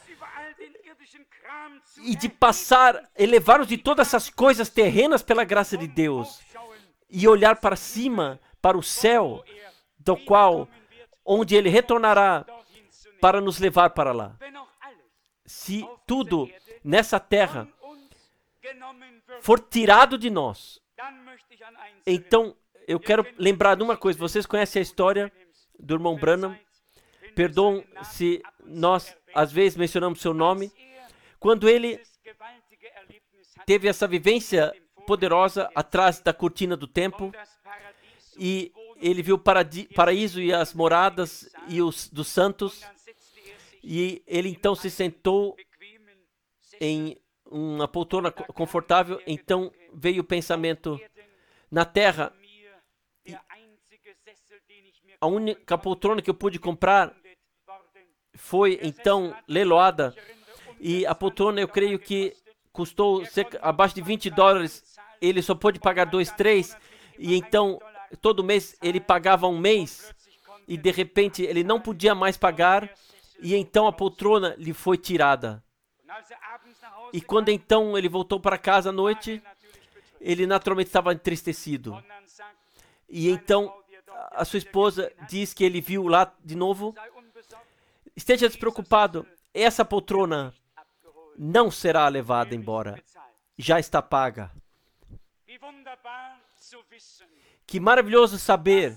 e de passar, elevar-nos de todas essas coisas terrenas pela graça de Deus e olhar para cima, para o céu, do qual, onde Ele retornará para nos levar para lá. Se tudo nessa terra for tirado de nós, então eu quero lembrar de uma coisa. Vocês conhecem a história do irmão Branham? Perdoam se nós às vezes mencionamos seu nome. Quando ele teve essa vivência poderosa atrás da cortina do templo e ele viu o paraíso e as moradas e os dos santos, e ele então se sentou em uma poltrona confortável. Então veio o pensamento: na terra, a única poltrona que eu pude comprar foi então leiloada, e a poltrona, eu creio que custou cerca, abaixo de vinte dólares. Ele só pôde pagar dois, três, e então todo mês ele pagava um mês, e de repente ele não podia mais pagar, e então a poltrona lhe foi tirada. E quando então ele voltou para casa à noite, ele naturalmente estava entristecido. E então a sua esposa diz que ele viu lá de novo. Esteja despreocupado, essa poltrona não será levada embora, já está paga. Que maravilhoso saber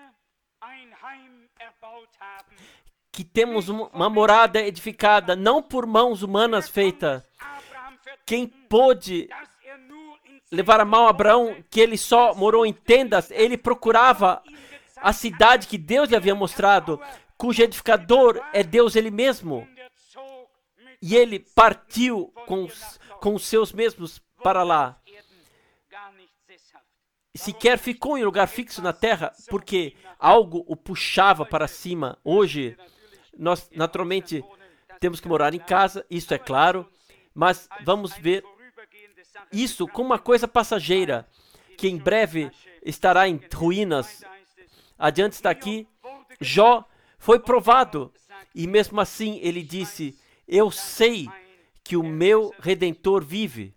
que temos uma morada edificada, não por mãos humanas feita. Quem pôde levar a mal a Abraão, que ele só morou em tendas? Ele procurava a cidade que Deus lhe havia mostrado, cujo edificador é Deus ele mesmo. E ele partiu com, com os seus mesmos para lá. Sequer ficou em lugar fixo na terra, porque algo o puxava para cima. Hoje, nós naturalmente temos que morar em casa, isso é claro, mas vamos ver isso como uma coisa passageira, que em breve estará em ruínas. Adiante está aqui, Jó foi provado, e mesmo assim ele disse: eu sei que o meu Redentor vive.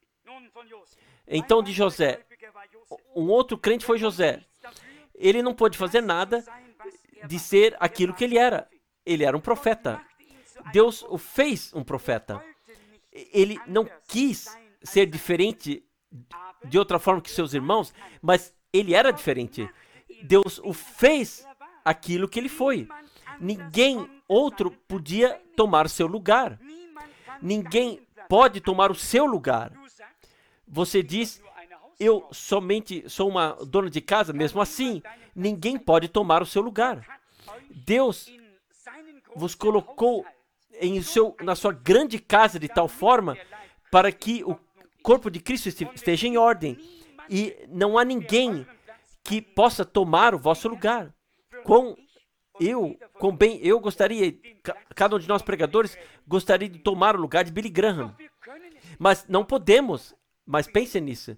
Então de José, um outro crente foi José. Ele não pôde fazer nada de ser aquilo que ele era. Ele era um profeta. Deus o fez um profeta. Ele não quis ser diferente de outra forma que seus irmãos, mas ele era diferente. Deus o fez aquilo que ele foi. Ninguém outro podia tomar o seu lugar. Ninguém pode tomar o seu lugar. Você diz: eu somente sou uma dona de casa. Mesmo assim, ninguém pode tomar o seu lugar. Deus vos colocou em seu, na sua grande casa de tal forma para que o corpo de Cristo esteja em ordem. E não há ninguém que possa tomar o vosso lugar. Com eu, com bem, eu gostaria, cada um de nós pregadores, gostaria de tomar o lugar de Billy Graham. Mas não podemos. Mas pensem nisso.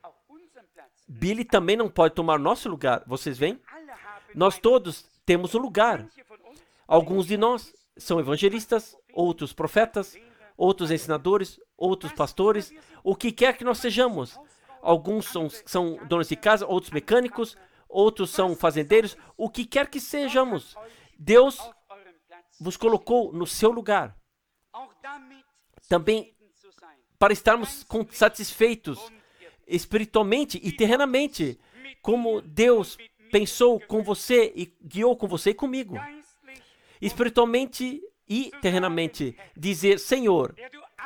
Billy também não pode tomar o nosso lugar. Vocês veem? Nós todos temos um lugar. Alguns de nós são evangelistas, outros profetas, outros ensinadores, outros pastores, o que quer que nós sejamos. Alguns são, são donos de casa, outros mecânicos, outros são fazendeiros, o que quer que sejamos. Deus vos colocou no seu lugar. Também para estarmos satisfeitos espiritualmente e terrenamente, como Deus pensou com você e guiou com você e comigo. Espiritualmente e terrenamente. Dizer, Senhor,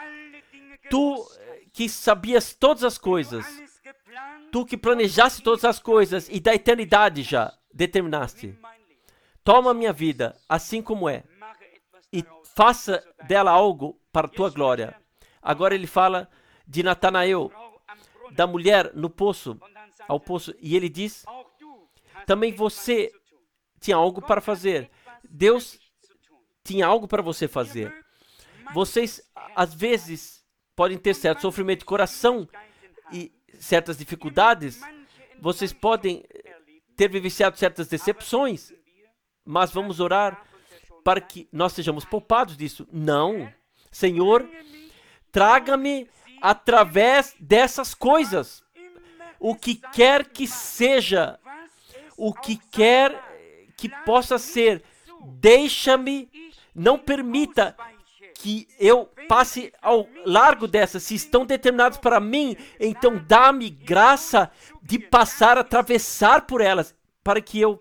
Tu que sabias todas as coisas, Tu que planejaste todas as coisas e da eternidade já determinaste. Toma minha vida assim como é e faça dela algo para a Tua glória. Agora ele fala de Natanael, da mulher no poço, ao poço, e ele diz, também você tinha algo para fazer. Deus tinha algo para você fazer. Vocês, às vezes, podem ter certo sofrimento de coração e certas dificuldades. Vocês podem ter vivenciado certas decepções, mas vamos orar para que nós sejamos poupados disso. Não. Senhor, traga-me através dessas coisas. O que quer que seja, o que quer que possa ser, deixa-me, não permita que eu passe ao largo dessas. Se estão determinadas para mim, então dá-me graça de passar, atravessar por elas, para que eu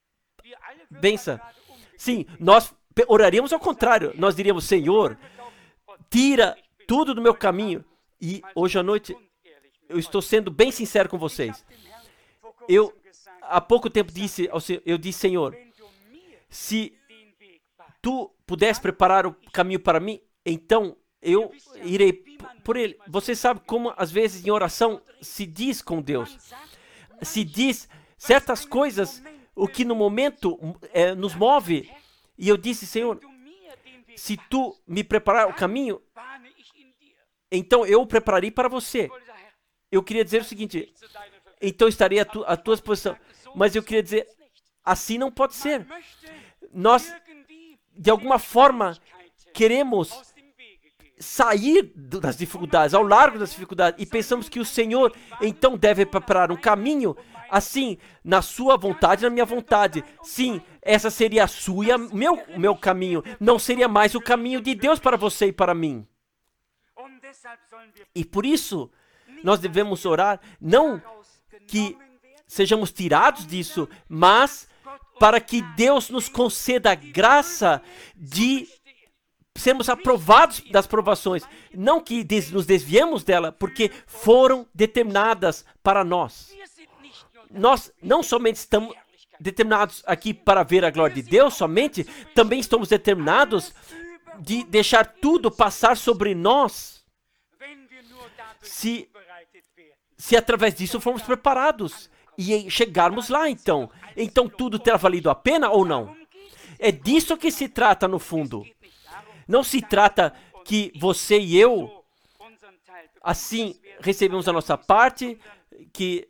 vença. Sim, nós oraríamos ao contrário. Nós diríamos, Senhor, tira tudo do meu caminho. E hoje à noite, eu estou sendo bem sincero com vocês. Eu, há pouco tempo, disse, eu disse, Senhor, se Tu pudesse preparar o caminho para mim, então eu irei por ele. Você sabe como, às vezes, em oração, se diz com Deus. Se diz certas coisas, o que no momento é, nos move. E eu disse, Senhor, se Tu me preparar o caminho, então eu o prepararei para você. Eu queria dizer o seguinte, então estarei à, tu, à tua disposição. Mas eu queria dizer, assim não pode ser. Nós, de alguma forma, queremos sair das dificuldades, ao largo das dificuldades, e pensamos que o Senhor, então, deve preparar um caminho, assim, na sua vontade, na minha vontade. Sim, essa seria a sua e o meu, meu caminho. Não seria mais o caminho de Deus para você e para mim. E por isso, nós devemos orar, não que sejamos tirados disso, mas para que Deus nos conceda a graça de sermos aprovados das provações. Não que des- nos desviemos dela, porque foram determinadas para nós. Nós não somente estamos determinados aqui para ver a glória de Deus, somente, também estamos determinados de deixar tudo passar sobre nós, se, se através disso formos preparados e chegarmos lá, então. Então tudo terá valido a pena ou não? É disso que se trata no fundo. Não se trata que você e eu, assim, recebemos a nossa parte, que,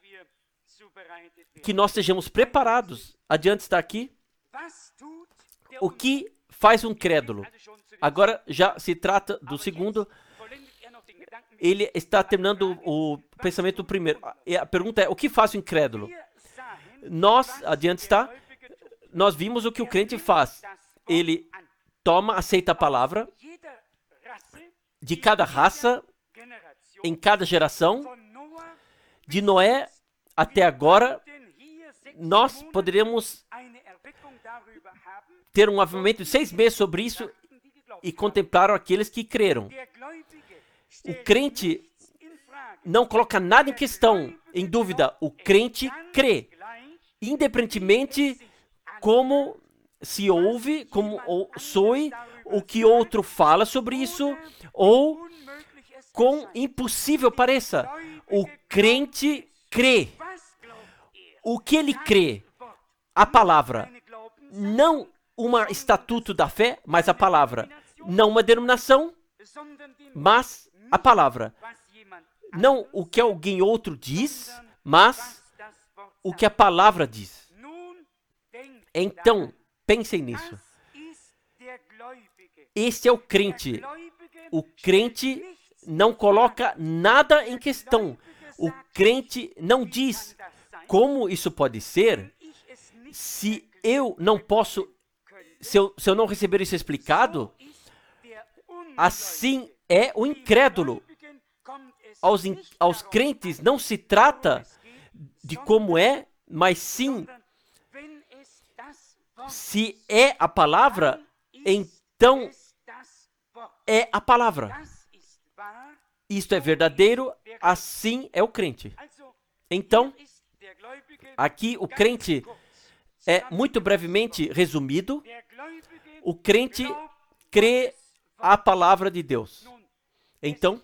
que nós sejamos preparados. Adiante está aqui. O que faz um crédulo? Agora já se trata do segundo. Ele está terminando o pensamento primeiro. E a pergunta é, o que faz o incrédulo? Nós, adiante está, nós vimos o que o crente faz. Ele toma, aceita a palavra de cada raça, em cada geração, de Noé até agora, nós poderíamos ter um avivamento de seis meses sobre isso e contemplar aqueles que creram. O crente não coloca nada em questão, em dúvida. O crente crê, independentemente como se ouve, como ou soe, o que outro fala sobre isso, ou quão impossível pareça. O crente crê. O que ele crê? A palavra. Não um estatuto da fé, mas a palavra. Não uma denominação, mas a palavra. Não o que alguém outro diz, mas o que a palavra diz. Então, pensem nisso. Esse é o crente. O crente não coloca nada em questão. O crente não diz como isso pode ser se eu não posso, se eu, se eu não receber isso explicado. Assim é o incrédulo. Aos, in, aos crentes não se trata de como é, mas sim, se é a palavra, então é a palavra. Isto é verdadeiro, assim é o crente. Então, aqui o crente é muito brevemente resumido. O crente crê a palavra de Deus. Então,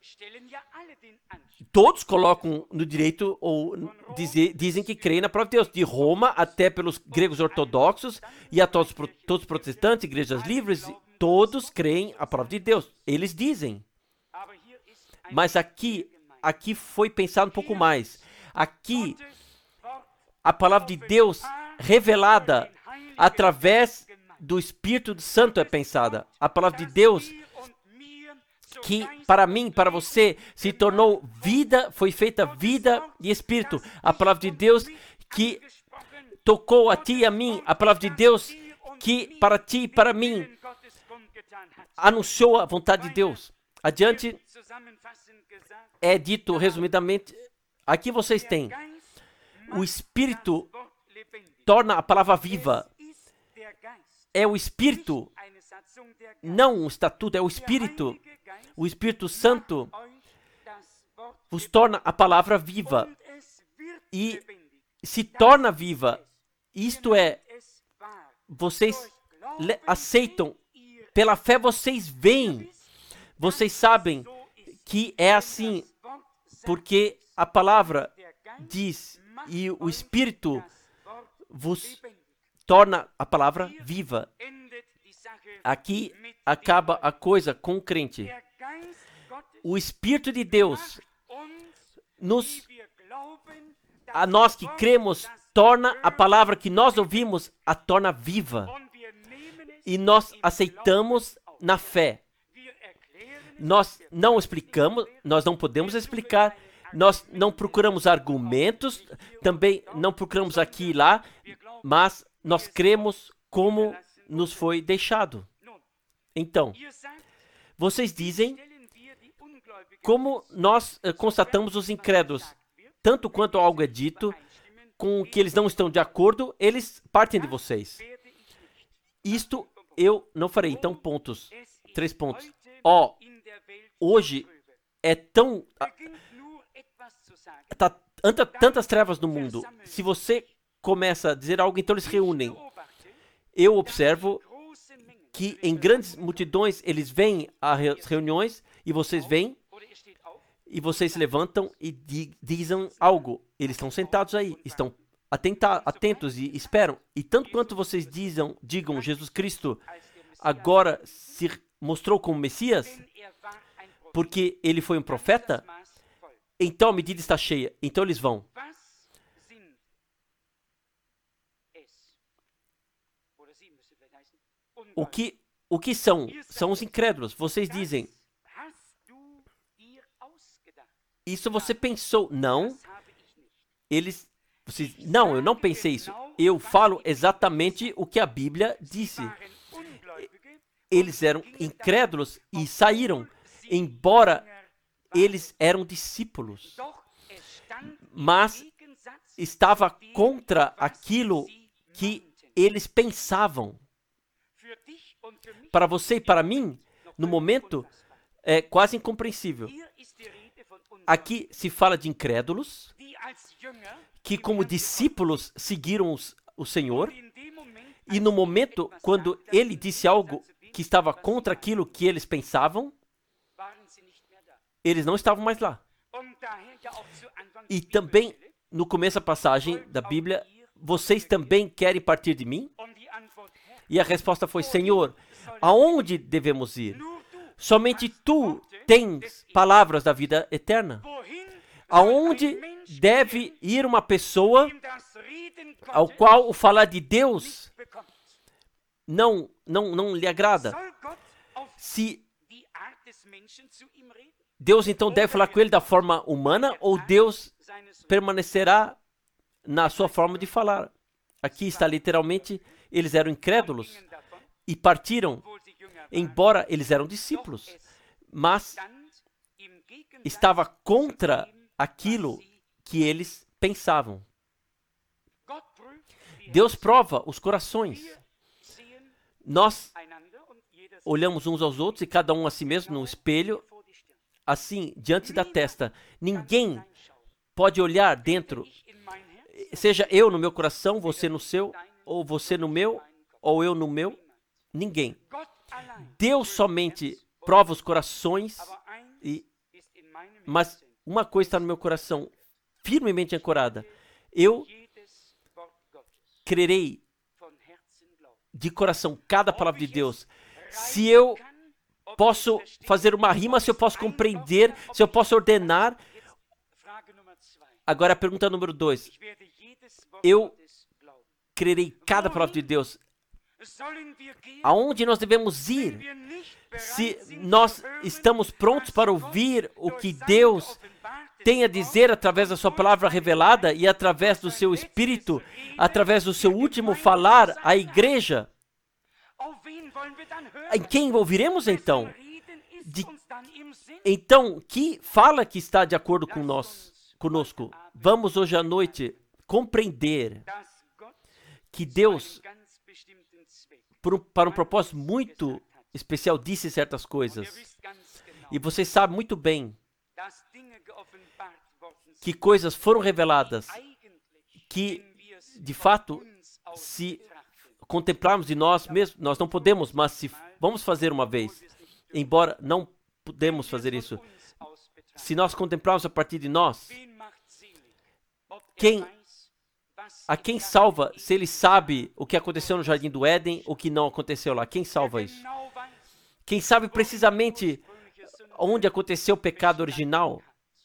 todos colocam no direito ou dizer, dizem que creem na palavra de Deus. De Roma até pelos gregos ortodoxos e a todos, todos os protestantes, igrejas livres, todos creem a palavra de Deus. Eles dizem. Mas aqui, aqui foi pensado um pouco mais. Aqui, a palavra de Deus revelada através do Espírito Santo é pensada. A palavra de Deus que para mim, para você, se tornou vida, foi feita vida e Espírito. A palavra de Deus que tocou a ti e a mim. A palavra de Deus que para ti e para mim anunciou a vontade de Deus. Adiante, é dito resumidamente, aqui vocês têm, o Espírito torna a palavra viva. É o Espírito, não um estatuto, é o Espírito. O Espírito Santo vos torna a palavra viva e se torna viva. Isto é, vocês aceitam, pela fé vocês veem, vocês sabem que é assim, porque a palavra diz e o Espírito vos torna a palavra viva. Aqui acaba a coisa com o crente. O Espírito de Deus, nos, a nós que cremos, torna a palavra que nós ouvimos, a torna viva. E nós aceitamos na fé. Nós não explicamos, nós não podemos explicar, nós não procuramos argumentos, também não procuramos aqui e lá, mas nós cremos como nos foi deixado. Então, vocês dizem como nós uh, constatamos os incrédulos. Tanto quanto algo é dito com o que eles não estão de acordo, eles partem de vocês. Isto eu não farei. Então, pontos. Três pontos. Ó, oh, hoje é tão... Tá tanta, tantas trevas no mundo. Se você começa a dizer algo, então eles reúnem. Eu observo que em grandes multidões eles vêm às reuniões e vocês vêm e vocês se levantam e di dizem algo. Eles estão sentados aí, estão atenta atentos e esperam. E tanto quanto vocês dizem, digam Jesus Cristo agora se mostrou como Messias, porque ele foi um profeta, então a medida está cheia. Então eles vão. O que, o que são? São os incrédulos. Vocês dizem, isso você pensou. Não. Eles, vocês, não, eu não pensei isso. Eu falo exatamente o que a Bíblia disse. Eles eram incrédulos e saíram, embora eles eram discípulos. Mas estava contra aquilo que eles pensavam. Para você e para mim, no momento, é quase incompreensível. Aqui se fala de incrédulos, que como discípulos seguiram os, o Senhor, e no momento, quando ele disse algo que estava contra aquilo que eles pensavam, eles não estavam mais lá. E também, no começo da passagem da Bíblia, vocês também querem partir de mim? E a resposta foi, Senhor, aonde devemos ir? Somente tu tens palavras da vida eterna. Aonde deve ir uma pessoa ao qual o falar de Deus não, não, não lhe agrada? Se Deus então deve falar com ele da forma humana ou Deus permanecerá na sua forma de falar? Aqui está literalmente, eles eram incrédulos e partiram, embora eles eram discípulos, mas estava contra aquilo que eles pensavam. Deus prova os corações. Nós olhamos uns aos outros e cada um a si mesmo no espelho, assim, diante da testa. Ninguém pode olhar dentro, seja eu no meu coração, você no seu, ou você no meu, ou eu no meu. Ninguém. Deus somente prova os corações, e, mas uma coisa está no meu coração, firmemente ancorada. Eu crerei de coração cada palavra de Deus. Se eu posso fazer uma rima, se eu posso compreender, se eu posso ordenar. Agora a pergunta número dois. Eu crerei cada palavra de Deus. Aonde nós devemos ir? Se nós estamos prontos para ouvir o que Deus tem a dizer através da sua palavra revelada e através do seu Espírito, através do seu último falar à igreja, em quem ouviremos então? De, então, que fala que está de acordo com nós, conosco? Vamos hoje à noite compreender que Deus, por um, para um propósito muito especial, disse certas coisas. E vocês sabem muito bem que coisas foram reveladas que, de fato, se contemplarmos de nós mesmos, nós não podemos, mas se vamos fazer uma vez, embora não podemos fazer isso, se nós contemplarmos a partir de nós, quem, a quem salva se ele sabe o que aconteceu no Jardim do Éden, o que não aconteceu lá? Quem salva isso? Quem sabe precisamente onde aconteceu o pecado original?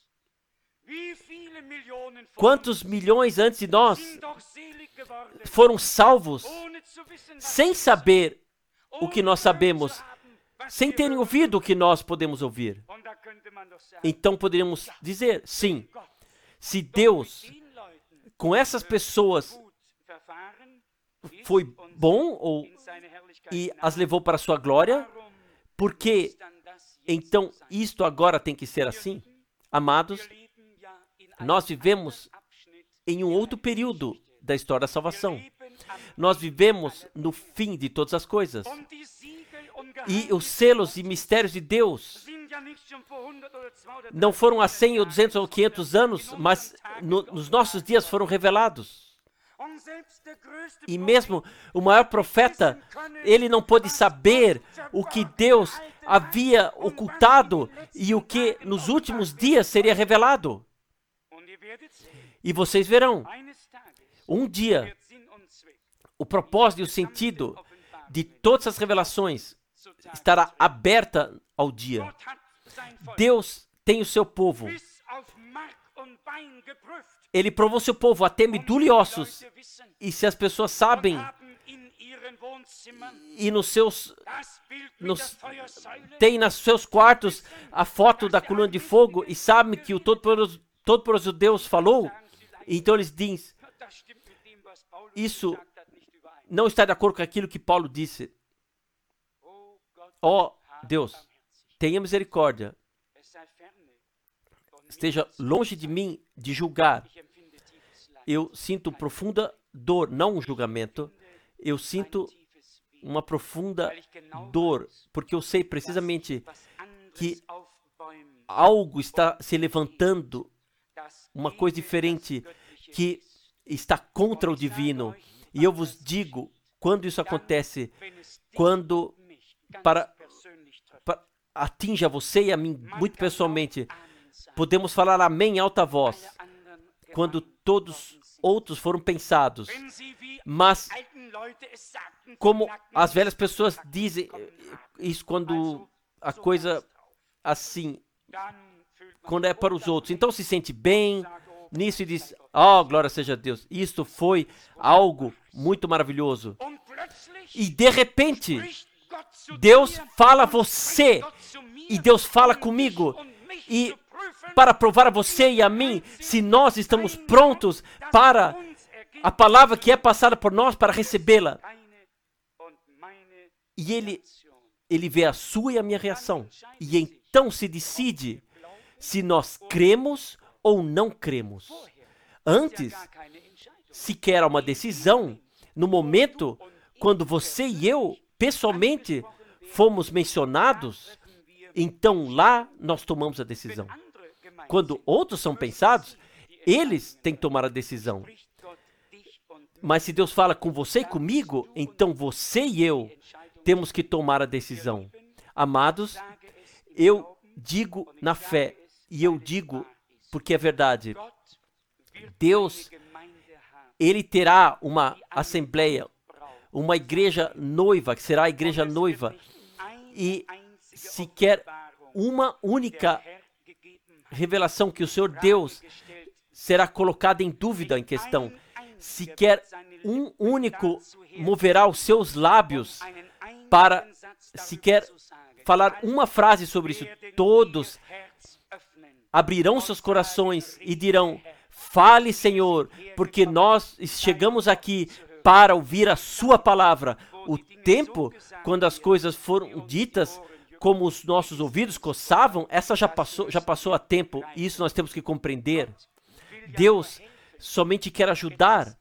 Quantos milhões antes de nós foram salvos sem saber o que nós sabemos, sem terem ouvido o que nós podemos ouvir? Então poderíamos dizer, sim, se Deus com essas pessoas foi bom ou, e as levou para a sua glória, porque então isto agora tem que ser assim? Amados, nós vivemos em um outro período da história da salvação. Nós vivemos no fim de todas as coisas. E os selos e mistérios de Deus não foram há cem ou duzentos ou quinhentos anos, mas no, nos nossos dias foram revelados. E mesmo o maior profeta, ele não pôde saber o que Deus havia ocultado e o que nos últimos dias seria revelado. E vocês verão, um dia, o propósito e o sentido de todas as revelações estará aberta ao dia. Deus tem o seu povo. Ele provou seu povo até medula e ossos. E se as pessoas sabem, e nos seus, nos, tem nos seus quartos a foto da coluna de fogo, e sabem que o Todo-Poderoso Todo-Poderoso Deus falou, então eles dizem, isso não está de acordo com aquilo que Paulo disse. Ó oh, Deus, tenha misericórdia. Esteja longe de mim de julgar. Eu sinto profunda dor, não um julgamento. Eu sinto uma profunda dor, porque eu sei precisamente que algo está se levantando, uma coisa diferente, que está contra o divino. E eu vos digo, quando isso acontece, quando para, para atinja você e a mim muito pessoalmente, podemos falar amém em alta voz, quando todos outros foram pensados. Mas, como as velhas pessoas dizem isso quando a coisa assim, quando é para os outros, então se sente bem nisso e diz, oh, glória seja a Deus, isto foi algo muito maravilhoso. E de repente, Deus fala a você, e Deus fala comigo, e para provar a você e a mim, se nós estamos prontos para a palavra que é passada por nós, para recebê-la. E ele, ele vê a sua e a minha reação, e então se decide se nós cremos ou não cremos. Antes, sequer há uma decisão, no momento quando você e eu, pessoalmente, fomos mencionados, então lá nós tomamos a decisão. Quando outros são pensados, eles têm que tomar a decisão. Mas se Deus fala com você e comigo, então você e eu temos que tomar a decisão. Amados, eu digo na fé, e eu digo porque é verdade. Deus, Ele terá uma assembleia, uma igreja noiva, que será a igreja noiva, e sequer uma única revelação que o Senhor Deus será colocada em dúvida em questão. Sequer um único moverá os seus lábios para sequer falar uma frase sobre isso. Todos abrirão seus corações e dirão: fale, Senhor, porque nós chegamos aqui para ouvir a sua palavra. O tempo, quando as coisas foram ditas, como os nossos ouvidos coçavam, essa já passou, já passou há tempo, e isso nós temos que compreender. Deus somente quer ajudar.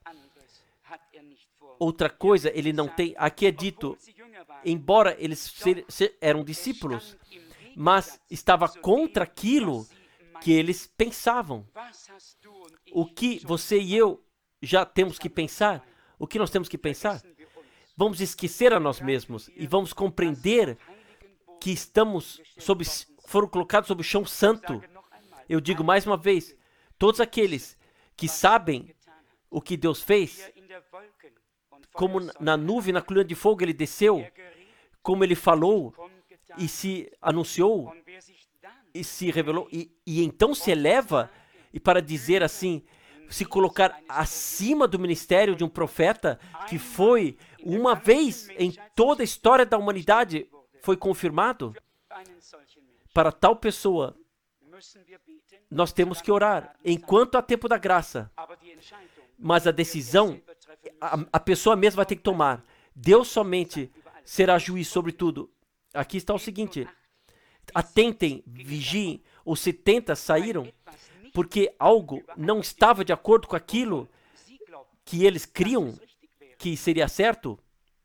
Outra coisa, Ele não tem. Aqui é dito, embora eles ser, ser, eram discípulos, mas estava contra aquilo que eles pensavam. O que você e eu já temos que pensar? O que nós temos que pensar? Vamos esquecer a nós mesmos e vamos compreender que estamos sob, foram colocados sob o chão santo. Eu digo mais uma vez, todos aqueles que sabem o que Deus fez, como na nuvem, na coluna de fogo ele desceu, como ele falou e se anunciou e se revelou, e, e então se eleva, e para dizer assim, se colocar acima do ministério de um profeta, que foi uma vez em toda a história da humanidade, foi confirmado. Para tal pessoa, nós temos que orar, enquanto há tempo da graça. Mas a decisão, a, a pessoa mesma vai ter que tomar. Deus somente será juiz sobre tudo. Aqui está o seguinte: atentem, vigiem. Os setenta saíram porque algo não estava de acordo com aquilo que eles criam que seria certo.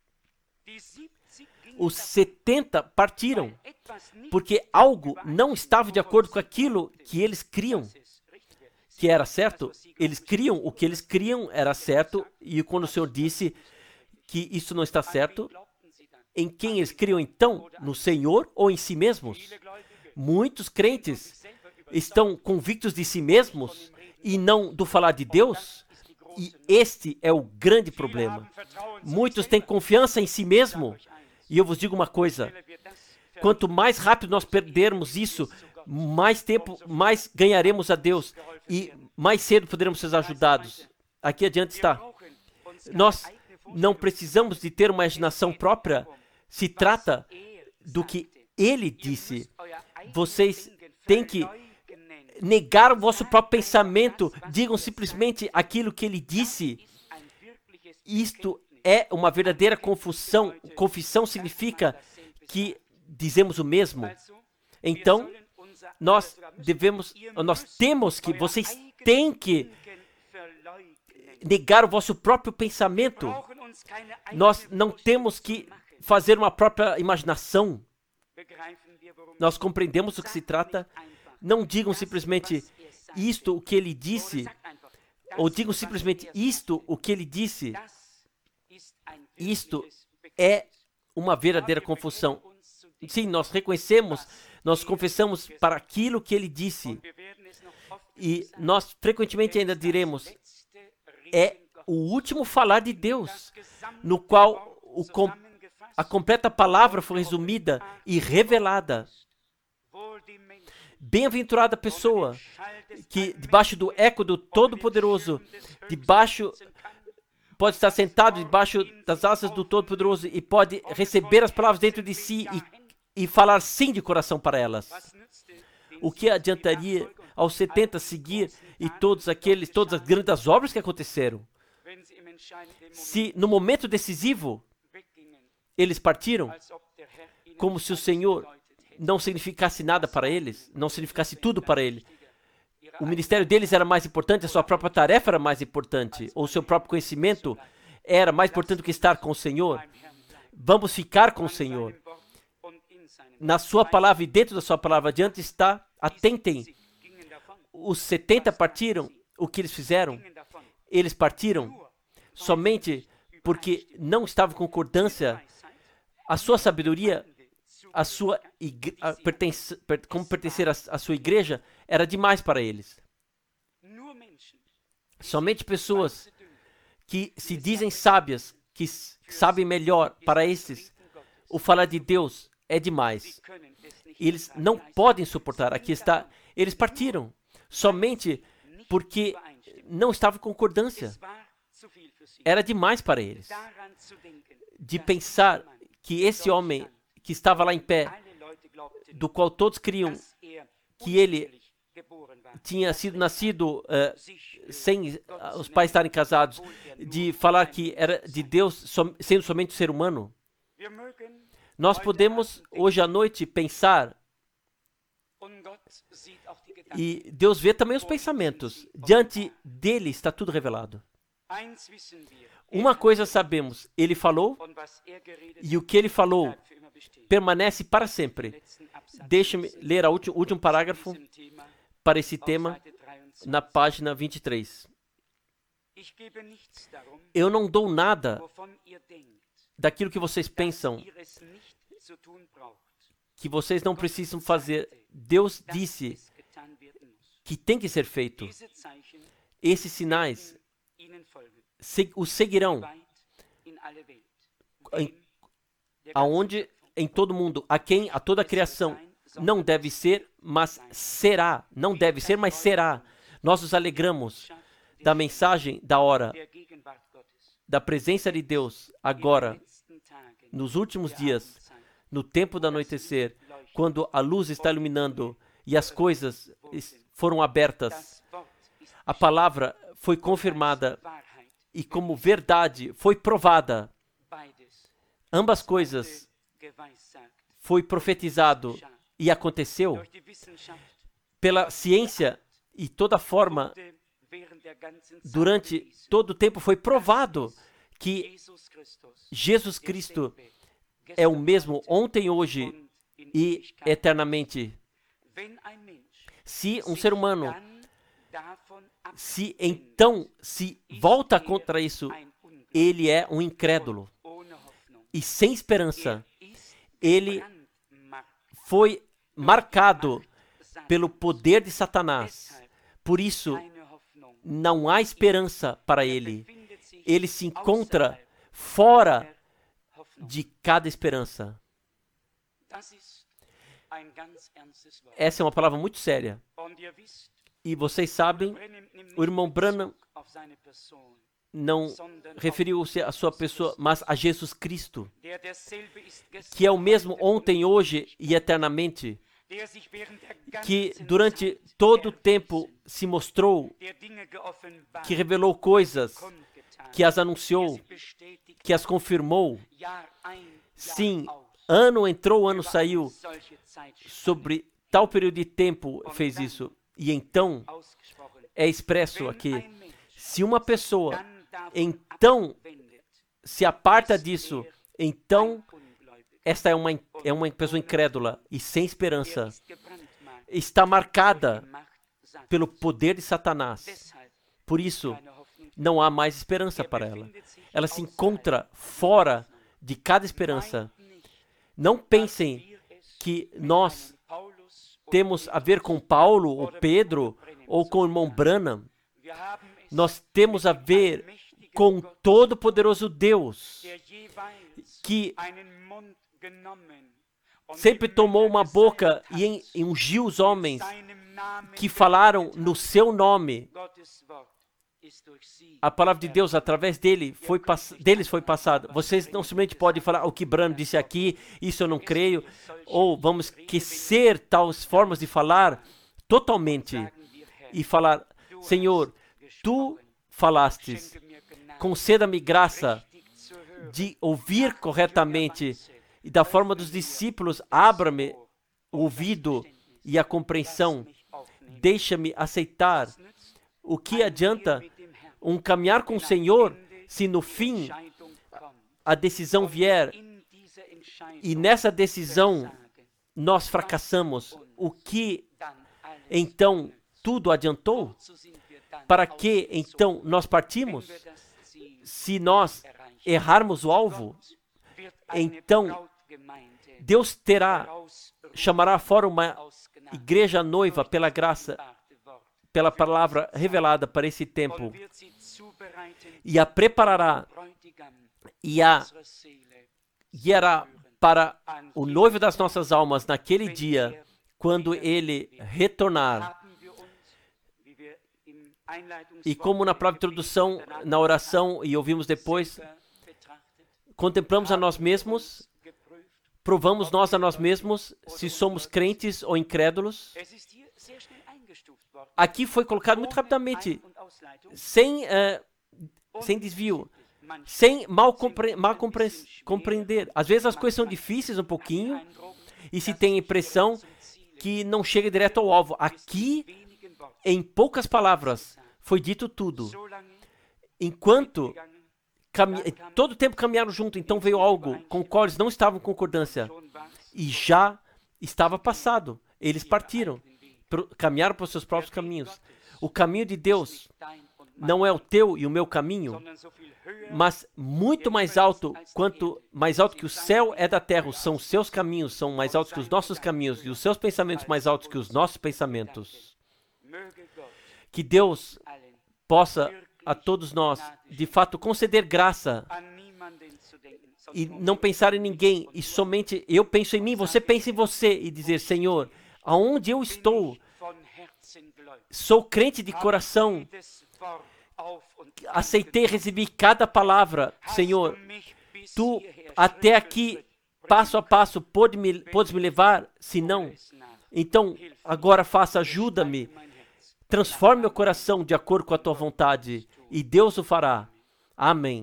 Os setenta partiram porque algo não estava de acordo com aquilo que eles criam que era certo. Eles criam o que eles criam era certo, e quando o Senhor disse que isso não está certo, em quem eles criam então? No Senhor ou em si mesmos? Muitos crentes estão convictos de si mesmos e não do falar de Deus, e este é o grande problema. Muitos têm confiança em si mesmo, e eu vos digo uma coisa: quanto mais rápido nós perdermos isso, mais tempo, mais ganharemos a Deus, e mais cedo poderemos ser ajudados. Aqui adiante está. Nós não precisamos de ter uma imaginação própria. Se trata do que Ele disse. Vocês têm que negar o vosso próprio pensamento. Digam simplesmente aquilo que Ele disse. Isto é uma verdadeira confusão. Confissão significa que dizemos o mesmo. Então, nós devemos, nós temos que, vocês têm que negar o vosso próprio pensamento. Nós não temos que fazer uma própria imaginação. Nós compreendemos do que se trata. Não digam simplesmente isto, o que ele disse, ou digam simplesmente isto, o que ele disse. Isto é uma verdadeira confusão. Sim, nós reconhecemos, nós confessamos para aquilo que ele disse. E nós frequentemente ainda diremos, é o último falar de Deus, no qual o, com, a completa palavra foi resumida e revelada. Bem-aventurada pessoa que, debaixo do eco do Todo-Poderoso, debaixo, pode estar sentado debaixo das asas do Todo-Poderoso e pode receber as palavras dentro de si e, e falar sim de coração para elas. O que adiantaria aos setenta seguir e todos aqueles, todas as grandes obras que aconteceram? Se no momento decisivo eles partiram, como se o Senhor não significasse nada para eles, não significasse tudo para ele. O ministério deles era mais importante, a sua própria tarefa era mais importante, ou o seu próprio conhecimento era mais importante do que estar com o Senhor? Vamos ficar com o Senhor. Na sua palavra e dentro da sua palavra adiante está, atentem. Os setenta partiram, o que eles fizeram? Eles partiram somente porque não estava em concordância a sua sabedoria, a sua igre... a pertence... per... como pertencer à sua igreja, era demais para eles. Somente pessoas que se dizem sábias, que sabem melhor, para esses, o falar de Deus é demais. Eles não podem suportar. Aqui está, eles partiram somente porque não estava em concordância. Era demais para eles. De pensar que esse homem que estava lá em pé, do qual todos criam que ele tinha sido nascido uh, sem uh, os pais estarem casados, de falar que era de Deus som, sendo somente um ser humano. Nós podemos hoje à noite pensar, e Deus vê também os pensamentos. Diante dele está tudo revelado. Uma coisa sabemos, ele falou, e o que ele falou permanece para sempre. Deixe-me ler o último, último parágrafo para esse tema, na página vinte e três. Eu não dou nada daquilo que vocês pensam que vocês não precisam fazer. Deus disse que tem que ser feito. Esses sinais se, os seguirão em, aonde em todo mundo, a quem a toda a criação não deve ser, mas será. Não deve ser, mas será. Nós nos alegramos da mensagem da hora, da presença de Deus, agora, nos últimos dias, no tempo do anoitecer, quando a luz está iluminando e as coisas foram abertas. A palavra foi confirmada e como verdade foi provada. Ambas coisas foi profetizado e aconteceu pela ciência e toda forma. Durante todo o tempo foi provado que Jesus Cristo é o mesmo ontem, hoje e eternamente. Se um ser humano se então se volta contra isso, ele é um incrédulo e sem esperança. Ele foi marcado pelo poder de Satanás. Por isso, não há esperança para ele. Ele se encontra fora de cada esperança. Essa é uma palavra muito séria. E vocês sabem, o irmão Branham não referiu-se à sua pessoa, mas a Jesus Cristo, que é o mesmo ontem, hoje e eternamente, que durante todo o tempo se mostrou, que revelou coisas, que as anunciou, que as confirmou. Sim, ano entrou, ano saiu, sobre tal período de tempo fez isso. E então, é expresso aqui, se uma pessoa então se aparta disso, então esta é uma, é uma pessoa incrédula e sem esperança. Está marcada pelo poder de Satanás. Por isso, não há mais esperança para ela. Ela se encontra fora de cada esperança. Não pensem que nós temos a ver com Paulo, ou Pedro, ou com o irmão Branham. Nós temos a ver com o Todo-Poderoso Deus, que sempre tomou uma boca e, e ungiu os homens que falaram no seu nome. A palavra de Deus, através dele, foi pass- deles foi passada. Vocês não simplesmente podem falar o que Branham disse aqui, isso eu não creio, ou vamos esquecer tais formas de falar totalmente e falar, Senhor, tu falastes, conceda-me graça de ouvir corretamente e da forma dos discípulos, abra-me o ouvido e a compreensão, deixa-me aceitar. O que adianta um caminhar com o Senhor Se no fim a decisão vier e nessa decisão nós fracassamos, o que então tudo adiantou? Para que então nós partimos? Se nós errarmos o alvo, então Deus terá, chamará fora uma igreja noiva pela graça, pela palavra revelada para esse tempo, e a preparará e a guiará para o noivo das nossas almas naquele dia, quando ele retornar. E como na própria introdução, na oração, e ouvimos depois, contemplamos a nós mesmos, provamos nós a nós mesmos, se somos crentes ou incrédulos. Aqui foi colocado muito rapidamente, sem, uh, sem desvio, sem mal, compre mal compre compreender. Às vezes as coisas são difíceis um pouquinho, e se tem a impressão que não chega direto ao alvo. Aqui, em poucas palavras, foi dito tudo. Enquanto todo o tempo caminharam junto, então veio algo com o qual eles não estavam em concordância. E já estava passado. Eles partiram, pro, caminharam para os seus próprios caminhos. O caminho de Deus não é o teu e o meu caminho, mas muito mais alto, quanto mais alto que o céu é da terra, são os seus caminhos, são mais altos que os nossos caminhos, e os seus pensamentos mais altos que os nossos pensamentos. Que Deus possa a todos nós, de fato, conceder graça e não pensar em ninguém, e somente eu penso em mim, você pensa em você, e dizer, Senhor, aonde eu estou, sou crente de coração, aceitei receber cada palavra, Senhor, tu até aqui, passo a passo, pode me, podes me levar, se não, então agora faça, ajuda-me, transforme meu coração de acordo com a tua vontade, e Deus o fará. Amém.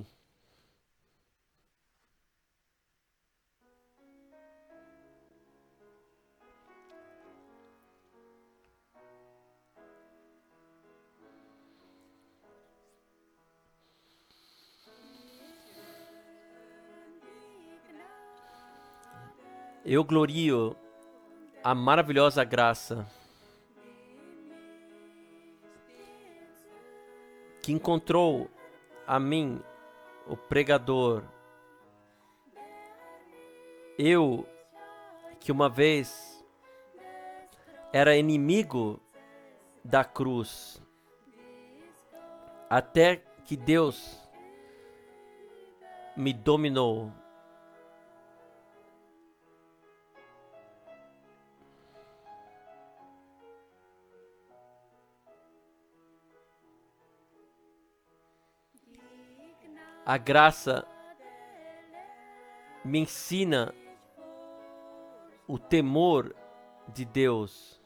Eu glorio a maravilhosa graça que encontrou a mim, o pregador, eu que uma vez era inimigo da cruz, até que Deus me dominou. A graça me ensina o temor de Deus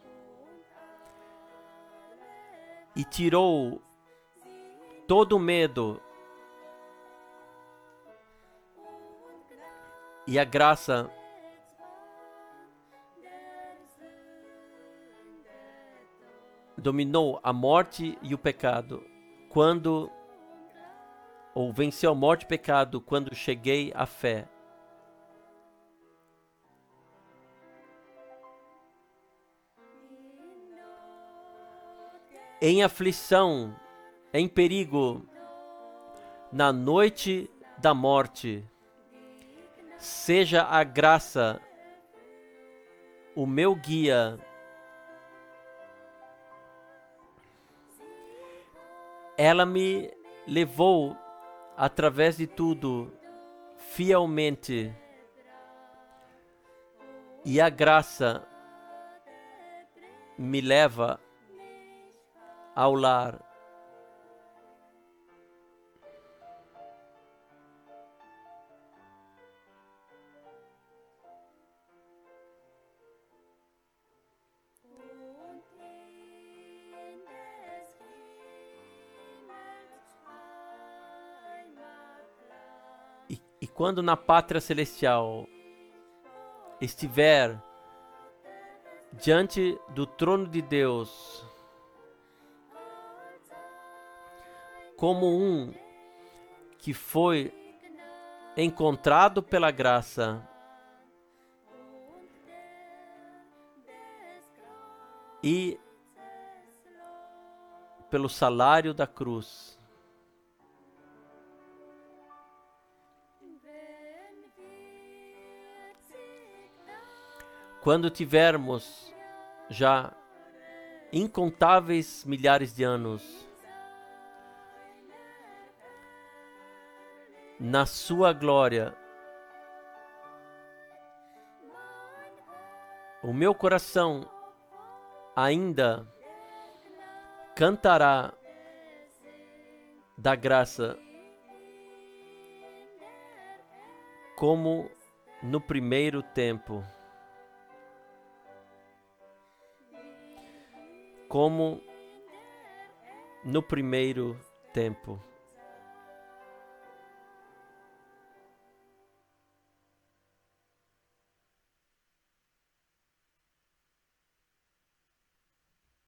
e tirou todo o medo, e a graça dominou a morte e o pecado quando ou venceu a morte e o pecado quando cheguei à fé. Em aflição, em perigo, na noite da morte, seja a graça o meu guia. Ela me levou através de tudo, fielmente, e a graça me leva ao lar. E quando na pátria celestial estiver diante do trono de Deus, como um que foi encontrado pela graça e pelo salário da cruz. Quando tivermos já incontáveis milhares de anos na sua glória, o meu coração ainda cantará da graça como no primeiro tempo, como no primeiro tempo.